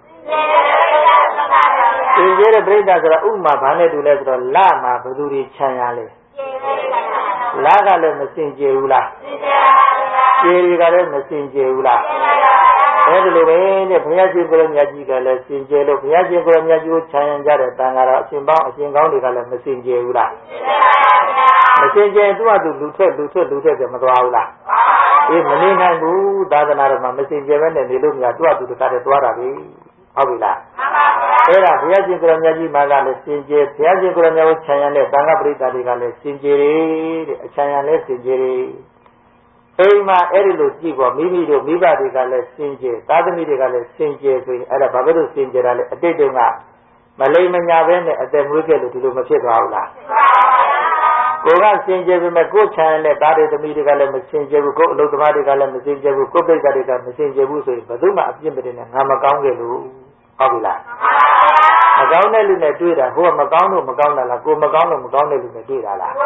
စင်ကြယ်တဲ့ပြိဋ္ဌာဆိုတာဥပမာဘာနဲ့တူလဲဆိုတော့လမှာဘယ်သူတွေခြံရလဲလကလည်းမစင်ကြယ်ဘူးလားကျေတွေကလည်းမစင်ကြယ်ဘူးလားအဲဒီလိုပဲတဲ့ဘုရားရှင်ကိုယ်တော်မြတ်ကြီးကလည်းစင်ကြယ်လို့ဘုရားရှင်ကိုယ်တော်မြတ်ကြီးကိုခြံရံကြတဲ့တန်ဃာတော်အရှင်ပေါင်းအရှင်ကောင်းတွေကလည်းမစင်ကြယ်ဘူးလားမစင်ကြယ်သူကသူလူထွက်ကြမသွားဘူးလားအေးမနေနိုင်ဘူးသာသနာတော်မှာမစင်ကြယ်ပဲနဲ့နေလို့မရသူကသူတခါတည်းသွားတာပဲဟုတ်ပြီလားအဲ့ဒါဘုရားရှင်ကိုယ်တော်မြတ်ကြီးမှာကလည်းစင်ကြယ်ဘုရားရှင်ကိုယ်တော်မြတ်ကိုခြံရံတဲ့တန်ဃာပရိသတ်တွေကလည်းစင်ကြယ်တဲ့အခြံရံလည်းစင်ကြယ်အိမ်မှာအဲ့ဒီလိုကြည့်ပေါ့မိမိတို့မိဘတွေကလည်းစင်ကြယ်သားသမီးတွေကလည်းစင်ကြယ်ဆိုရင်အဲ့ဒါဘာဖြစ်လို့စင်ကြယ်တာလဲအတိတ်တုန်းကမလိမ်မညာပဲနဲ့အသက်မွေးခဲ့လို့ဒီလိုမဖြစ်သွားဘူးလားကိုကစင်ကြယ်ပြီမဲ့ကိုချမ်းတဲ့သားတွေသမီးတွေကလည်းမစင်ကြယ်ဘူးကိုအလုပ်သမားတွေကလည်းမစင်ကြယ်ဘူးကိုပိဿတွေကမစင်ကြယ်ဘူးဆိုရင်ဘယ်သူမှအပြစ်မတင်နဲ့ငါမကောင်းခဲ့လို့ဟုတ်ပြီလားမကောင်းတဲ့လူနဲ့တွေ့တာဟိုကမကောင်းလို့မကောင်းတာလားကိုမကောင်းလို့မကောင်းတဲ့လူနဲ့တွေ့တာလား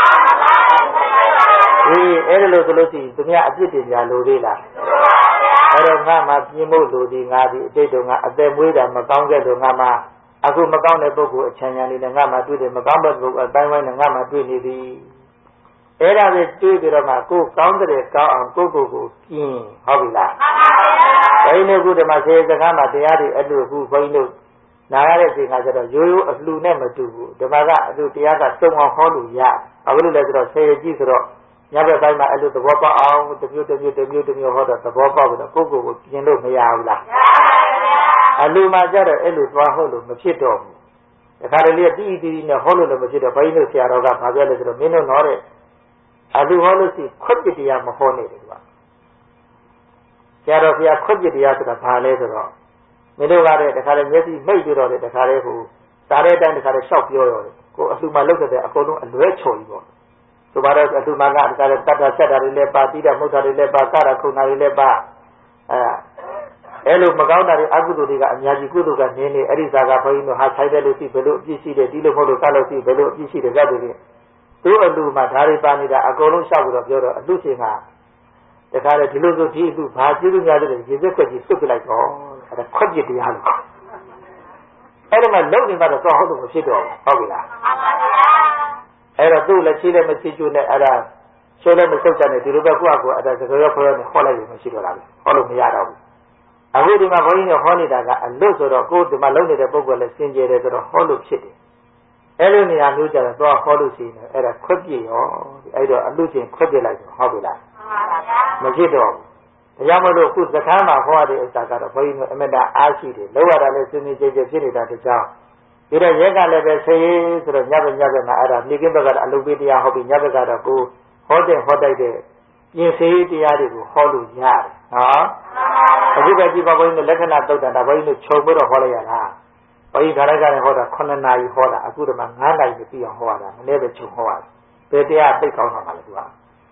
အေးအဲ့ဒါလို့ဆိုလို့ရှိရင်သူများအပြစ်တင်ကြလို့သေးလားအဲ့တော့ငါမှပြင်းဖို့လို့ဒီငါဒီအတိတ်တုန်းကအသက်မွေးတာမကောင်းခဲ့လို့ငါမှအခုမကောင်းတဲ့ပုဂ္ဂိုလ်အချမ်းချမ်းလေးနဲ့ငါမှတွေ့တယ်မကောင်းတဲ့ပုဂ္ဂိုလ်အတိုင်းဝိုင်းနဲ့ငါမှတွေ့နေသည်အဲ့ဒါပဲတွေ့ပြီးတော့မှကိုကောင်းတဲ့ကောင်းအောင်ကိုကိုကိုကျင်းဟုတ်ပြီလားဘယ်လိုခုဒီမှာဆေးစကားမှာတရားတွေအဲ့လိုခုဘုန်းကြီးတို့နာရတဲ့ချိန်ကကျတော့ရိုးရိုးအလှနဲ့မတူဘူးဒီမှာကအလှတရားကစုံအောင်ဟောလို့ရဘာလို့လဲဆိုတော့ဆေးကြည့်ဆိုတော့ညဘက်ပိုင်းမှာအဲ့လိုသဘောပေါက်အောင်တစ်မျိုးဟောတော့သဘောပေါက်ပြီးတော့ကိုကိုကိုပြင်လို့မရဘူးလားအလူမှာကြတော့အဲ့လိုသွားဟုတ်လို့မဖြစ်တော့ဘူးဒါခါတလေတီးတီးနဲ့ဟောလို့လည်းမဖြစ်တော့ဘုန်းကြီးတို့ဆရာတော်ကဘာပြောလဲဆိုတော့မင်းတို့တော့တဲ့အလူဟောလို့ရှိခွတ်ပြတရားမဟောနဲ့တူပါဆရာတော်ဆရာခွတ်ပြတရားဆိုတာဘာလဲဆိုတော့မင်းတို့ကတဲ့တခါလေမျက်စိမိတ်ပြီးတော့လေတခါလေဟိုစားတဲ့အတိုင်းတခါလေရှောက်ပြောရတယ်ကိုအလူမှာလောက်တဲ့အကုန်လုံးအလွဲချော်ကြီးပေါ့ဆိုပါတော့အလူမှာကတခါလေတတ်တာဆက်တာတွေလည်းပါတိတာမှုတ်တာတွေလည်းပါကတာခုနာတွေလည်းပါအဲ့လိုမကောင်းတာတွေအကုသိုလ်တွေကအများကြီးကုသိုလ်ကနေနေအဲ့ဒီဇာကဘုန်းကြီးတို့ဟာဆိုင်တယ်လို့ရှိဘယ်လိုအပြစ်ရှိတယ်ဒီလိုမဟုတ်လို့ကလို့ရှိဘယ်လိုအပြစ်ရှိတယ်ကြတယ်သူ့အလူမှာဓာရီပါနေတာအကုန်လုံးရှောက်ပြီးတော့ပြောတော့အလူရှင်ကတခါလေဒီလိုဆိုဒီအလူဘာကျေးဇူးများတယ်ရေစက်ခွက်ကြီးစွတ်ပြလိုက်တော့အဲ့ဒါခွက်ပြတရားလို့အဲ့ဒါမှလုံနေမှတော့ဟုတ်လို့မဖြစ်တော့ဘူးဟုတ်ပြီလားအဲ့တော့သူ့လက်ချီးလည်းမချီကျူးနဲ့အဲ့ဒါဆိုလည်းမဆုတ်ကြနဲ့ဒီလိုပဲကိုယ့်အကူအဲ့ဒါစကားရောခေါ်ရနဲ့ဟောလိုက်ရင်မရှိတော့တာပဲဟောလို့မရတော့ဘူးအခုဒီမှာဘုန်းကြီးတို့ဟောနေတာကအလွတ်ဆိုတော့ကိုယ်ဒီမှာလုံနေတဲ့ပုဂ္ဂိုလ်လည်းစင်ကြယ်တယ်ဆိုတော့ဟောလို့ဖြစ်တယ်အဲ့လိုနေရာမျိုးကြတော့သွားဟောလို့ရှိရင်အဲ့ဒါခွက်ပြရောအဲ့တော့အလူချင်းခွက်ပြလိုက်ဆိုဟုတ်ပြီလားမဖြစ်တော့ဘူးဒါကြောင့်မလို့ခုစခန်းမှာဟောရတဲ့ဥစ္စာကတော့ဘုန်းကြီးတို့အမတအားရှိတယ်လောက်ရတာလည်းစင်စင်ကြယ်ကြယ်ဖြစ်နေတာတကြောင်ဒီတော့ရက်ကလည်းပဲဆေးဆိုတော့ညဘက်မှာအဲ့ဒါနေကင်းဘက်ကတော့အလုပ်ပေးတရားဟောပြီးညဘက်ကတော့ကိုဟောတဲ့ဟောတိုက်တဲ့ပြင်ဆေးတရားတွေကိုဟောလို့ရတယ်နော်အခုပဲကြည့်ပါဘုန်းကြီးတို့လက္ခဏာသုတ်တန်ဒါဘုန်းကြီးတို့ခြုံပြီးတော့ဟောလိုက်ရတာဘုန်းကြီးဒါလိုက်ကနေဟောတာ9နာရီဟောတာအခုဒီမှာ9နာရီပြည့်အောင်ဟောရတာမနေ့ပဲခြုံဟောရတယ်ဘယ်တရားသိကောင်းတာမှလဲသူက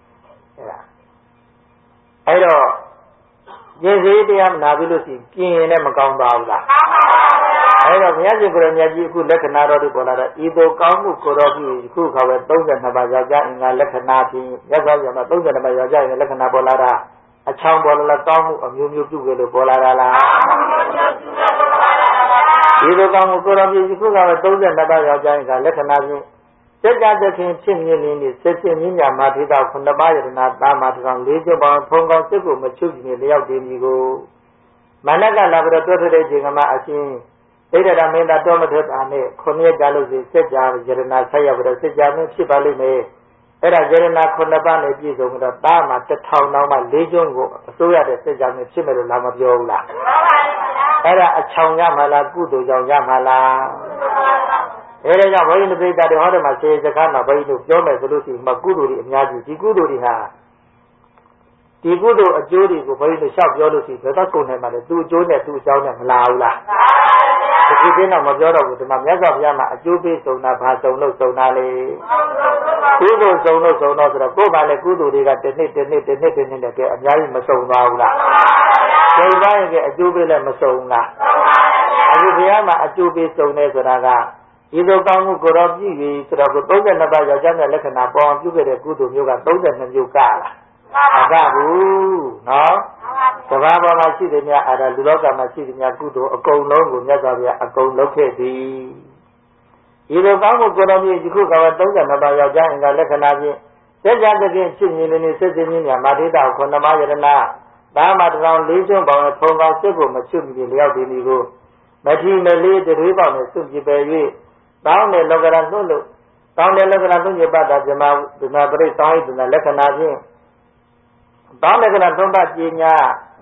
အဲ့တော့ပြင်ဆေးတရားမနာပြီးလို့ရှိရင်ပြင်ရင်လည်းမကောင်းပါဘူးလားအဲ့တော့ဘုရားရှင်ကိုရမြတ်ကြီးအခုလက္ခဏာတော်တွေပေါ်လာတော့ဤသို့ကောင်းမှုကိုတော်ပြီခုခါပဲ32ပါးယောက်ျားအင်္ဂါလက္ခဏာဖြင့်ရသော်ရမှာ32ပါးယောက်ျားအင်္ဂါလက္ခဏာပေါ်လာတာအချောင်းပေါ်လာကောင်းမှုအမျိုးမျိုးပြုခဲ့လို့ပေါ်လာတာလားဒီလိုကောင်းမှုကိုတော်ပြီခုခါပဲ32ပါးယောက်ျားအင်္ဂါလက္ခဏာဖြင့်စัจ जा တခင်ဖြစ်မြင်နေနေဆက်ချင်းမြညာမာထေတာ9ပါးယတနာသားမာထောင်၄ချက်ပေါင်းဖုံကောင်းစစ်ကိုမချုပ်ကြည့်လျောက်တည်မီကိုမနက်ကလာပြီးတော့တွတ်တဲ့ချိန်ကမှအချင်းဒိဋ္ဌာမင်းသားတော်မထွက်တာနဲ့9ရက်ကြာလို့စီစัจ जा ယတနာဆက်ရောက်ပြီးတော့စัจ जा မင်းဖြစ်ပါလိမ့်မယ်အဲ့ဒါယတနာ9ပါးနဲ့ပြည့်စုံပြီးတော့သားမှာ1000တောင်းမှ၄ကျွန်းကိုအစိုးရတဲ့စัจ जा မင်းဖြစ်မယ်လို့လာမပြောဘူးလားအဲ့ဒါအချောင်ရမှာလားကုသိုလ်ကြောင့်ရမှာလားအဲ့ဒါကြောင့်ဘုန်းကြီးတို့ပြိတ္တာတွေဟောတယ်မှာခြေစကားမှာဘုန်းကြီးတို့ပြောမယ်ဆိုလို့ရှိရင်ကုသိုလ်တွေအများကြီးဒီကုသိုလ်တွေဟာဒီကုသိုလ်အကျိုးတွေကိုဘုန်းကြီးတို့ရှောက်ပြောလို့ရှိရင်ဘယ်တော့ကုန်နေမှာလဲသူ့အကျိုးနဲ့သူ့အကြောင်းနဲ့မလာဘူးလားဒီကိစ္စတော့မပြောတော့ဘူးဒီမှာမြတ်စွာဘုရားမှာအကျိုးပေးဆုံးတာဘာဆုံးလို့ဆုံးတာလဲကုသိုလ်ဆုံးလို့ဆုံးတော့ဆိုတော့ကိုယ်ပါလေကုသိုလ်တွေကတစ်နှစ်နဲ့ကဲအများကြီးမဆုံးသွားဘူးလားဒီပိုင်းကအကျိုးပေးလည်းမဆုံးလားအခုဘုရားမှာအကျိုးပေးဆုံးနေဆိုတာကဒီလိုကောင်းမှုကိုတော့ပြည့်ပြီဆိုတော့32ပါးယောက်ျားနဲ့လက္ခဏာပေါ်အောင်ပြုခဲ့တဲ့ကုသိုလ်မျိုးက32မျိုးကလားမကဘူးနော်ကဘာပေါ်မှာရှိတဲ့များအဲ့ဒါလူလောကမှာရှိတဲ့များကုသိုလ်အကုန်လုံးကိုမြတ်စွာဘုရားအကုန်လုပ်ခဲ့သည်ဒီလိုကောင်းမှုကိုတော့ပြည့်ဒီခုက32ပါးယောက်ျားအင်္ဂါလက္ခဏာဖြင့်စัจ जा တခင်ဖြစ်မြင်နေစစ်စစ်မြင်ညာမာထေတာ9ပါးယတနာသာမတရောင်၄ကျွန်းပေါင်းဖုံကောင်းစစ်ကိုမချွတ်မီလျောက်တည်မီကိုမထီမလေးတရေပေါင်းနဲ့စွန့်ပြပယ်၍တောင်းတဲ့လောကရာနှုတ်လို့တောင်းတဲ့လောကရာနှုတ်ညပတာဇမဒနာပရိတောင်းဤလက္ခဏာဖြင့်တောင်းတဲ့ကနာသုံးပါးပညာ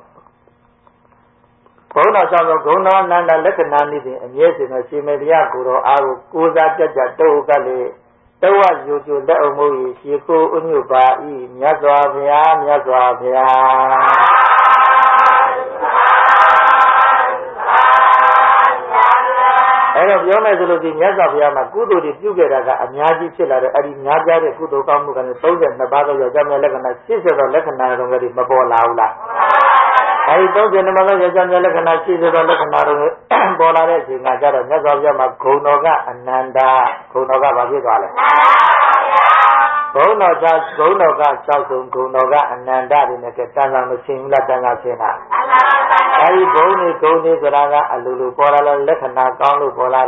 ဘုန်းတော်ဆောင်သောဂုဏ်တော်အနန္တလက္ခဏာနည်းဖြင့်အမြဲစင်သောရှင်မေတရားကိုယ်တော်အားကိုကိုးစားကြတုတ်ကလေး Tawa Yojo Laomo, Shiko Unuba, Yazwabia. I don't know the Yazabia, Kudo, the Pugera, and Yaji Chilla, and Yaja, Kudo Kamu, and the Soldier, the Battle of Jamaica, Caesar, or Lekana, and Mabola. I don't know the Jamaica, Caesar, or Lekana, Bola, Nagara, Yazabia, Konoga, and Nanda, Konoga, Babivala. Konoga, Chalcum, Konoga, and Nanda, in the Katana, Machine, Latana Sena. I bone Tony Zaraga, Alulu Pola, Lekana, Kalu Pola,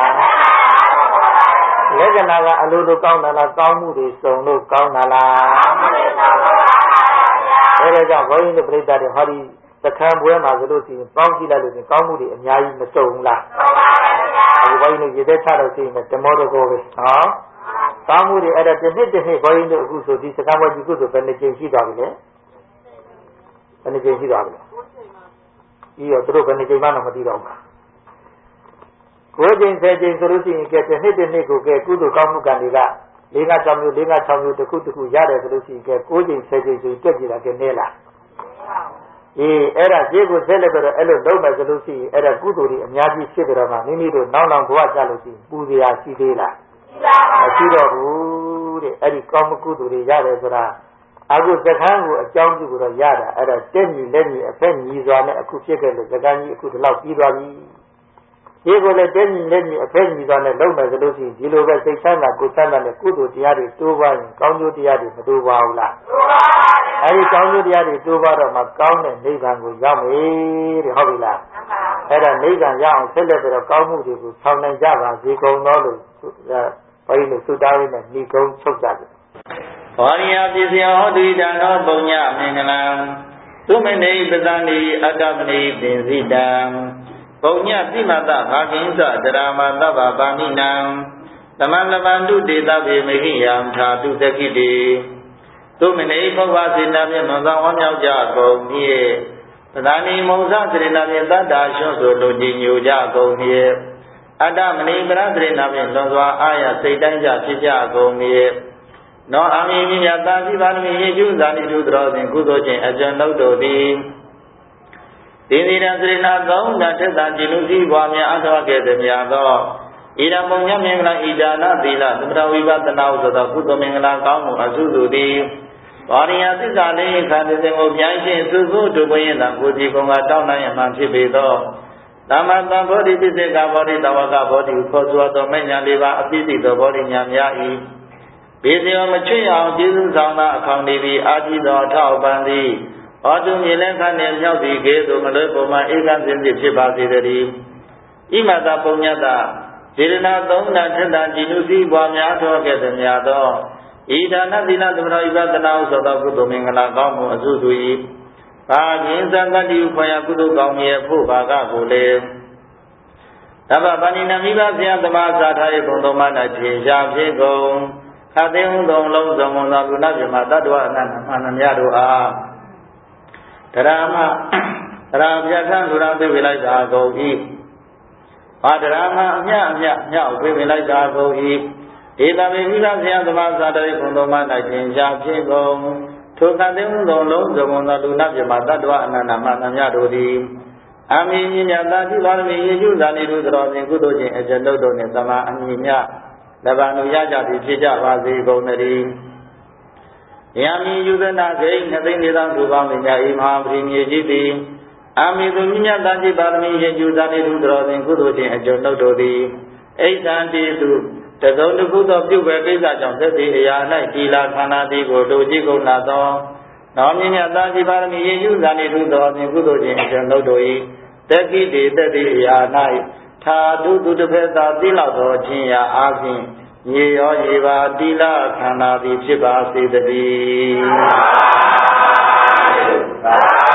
Lekanaga, Alulu Kaunala, Kamu, Sono, Kaunala. There is a way in the bread that the Hurry, the Cambuem, Azaluti, Bounty, Kamu, and Yai, the Sola. Why you get that out of him at the motor go? Kamu, the other, the boy in the Guso, this is how you go to Penetration Dog. Penetration Dog. Io trovo che vanno a dire Koji se soluzioni che te ne nego che kudo kamu kandiga linga chamu te kudu yare soluzioni che koji se che gira che nela era jego celebra elo doma soluzioni era kudu ri amyaji shibra ma mimi do naw bwa ja lo si pudiya shi de la shi do bu de eri kamu kudu ri yare sora Aku sekarang aku jauh juga ada. Ada demi apa ni soalnya aku cakap le sekarang aku telah pirawai. Ia boleh demi apa ni soalnya lalu macam tu si jilo ke sekarang aku sana le kudu tiada tu bahan kau tu tiada tu bahan lah. Hari kau tu tiada tu bahan mak kau ni kan aku jam hobi lah. Ada ni kan jam selepas kau mudi aku tahun jaga si kau nolu. Paling sudah ni kau cakap. Wariya Pisya Hodidano Bonya Mingalam Tumene Badani Adabni Binzidam Bonya Timata Hakinsa Drama Tava Baminam Tamalabandu Detabe Mehiyam Tatu Takidi Tumene Pavasinabi Mazawanya Jago Nye Padani Mosa Trinabi Tata Shoso Lojinyo Jago Nye Adamni Bradrinabi Lozwa Aya Saitanja Chijago Nye No ami yata si barmi yeju zani rudra sin kudo chin ajan laudo di Dindira srina kaung na theta jinusi bwa mya athawa ke themya tho Ida punya mingla idana thila samata vipassana usoda kudo mingla kaung mu asusu di Wariya thissa le khande sin ko pyan shin susu tu puyin ta ko si kong ka taw na yan man phit pe tho Dhamma tam bodhi pisseka bodhi tawaka bodhi kho suwa tho menya le ba apisi tho bodhi nya mya i Bisyo Machuya, Jesus Sama, County, Ajido, Tau Bandi, Autumn Yelenkan and Healthy Gate, Malopoma, Egan in the Chipasi, Imata Ponyata, Jirina Dona, Tenda, Jinusi, Buamiato, Getamiado, Ida Nadina, the Raiva, the Naus of the Kudomingala, Gamu, Azuzui, Pagin Zangadi, Payakudu, Gami, Pubaga, Gule. Taba Banina Miba, the Mazata, Kondomana, Jago. Kadang dong zaman lalu nabi mata dua anaknya doa. Drama biasa orang tu wilayah jago i. Drama nya wilayah jago i. Ida bila siang semasa dari kondoman naik siap cengong. Tu kadang dong zaman lalu nabi mata dua anaknya dodi. Amin nyata di barmi Yesus dan itu terus yang kudu je ejendo doni sama aminnya. Labanu Yaja Pija Vazi Gonari Yami Yudana Gay, nothing is on to Bamiya Imam Yejiti, Ami Dunya Daji Barmi Yudani Rudra and Kuduji and Jono Dodi, 8 anti to the Zonu Good of you where Pisa Johnson, Yana, Tila, Kanadi, Godoji, Gonado, Nominia Daji Barmi Yudani Rudra and Kuduji and Jono Doi, Taki de Yana. Tha du du de phetha ti law tho chin ya a phin ye yo ye ba tila khana ti phit ba se tati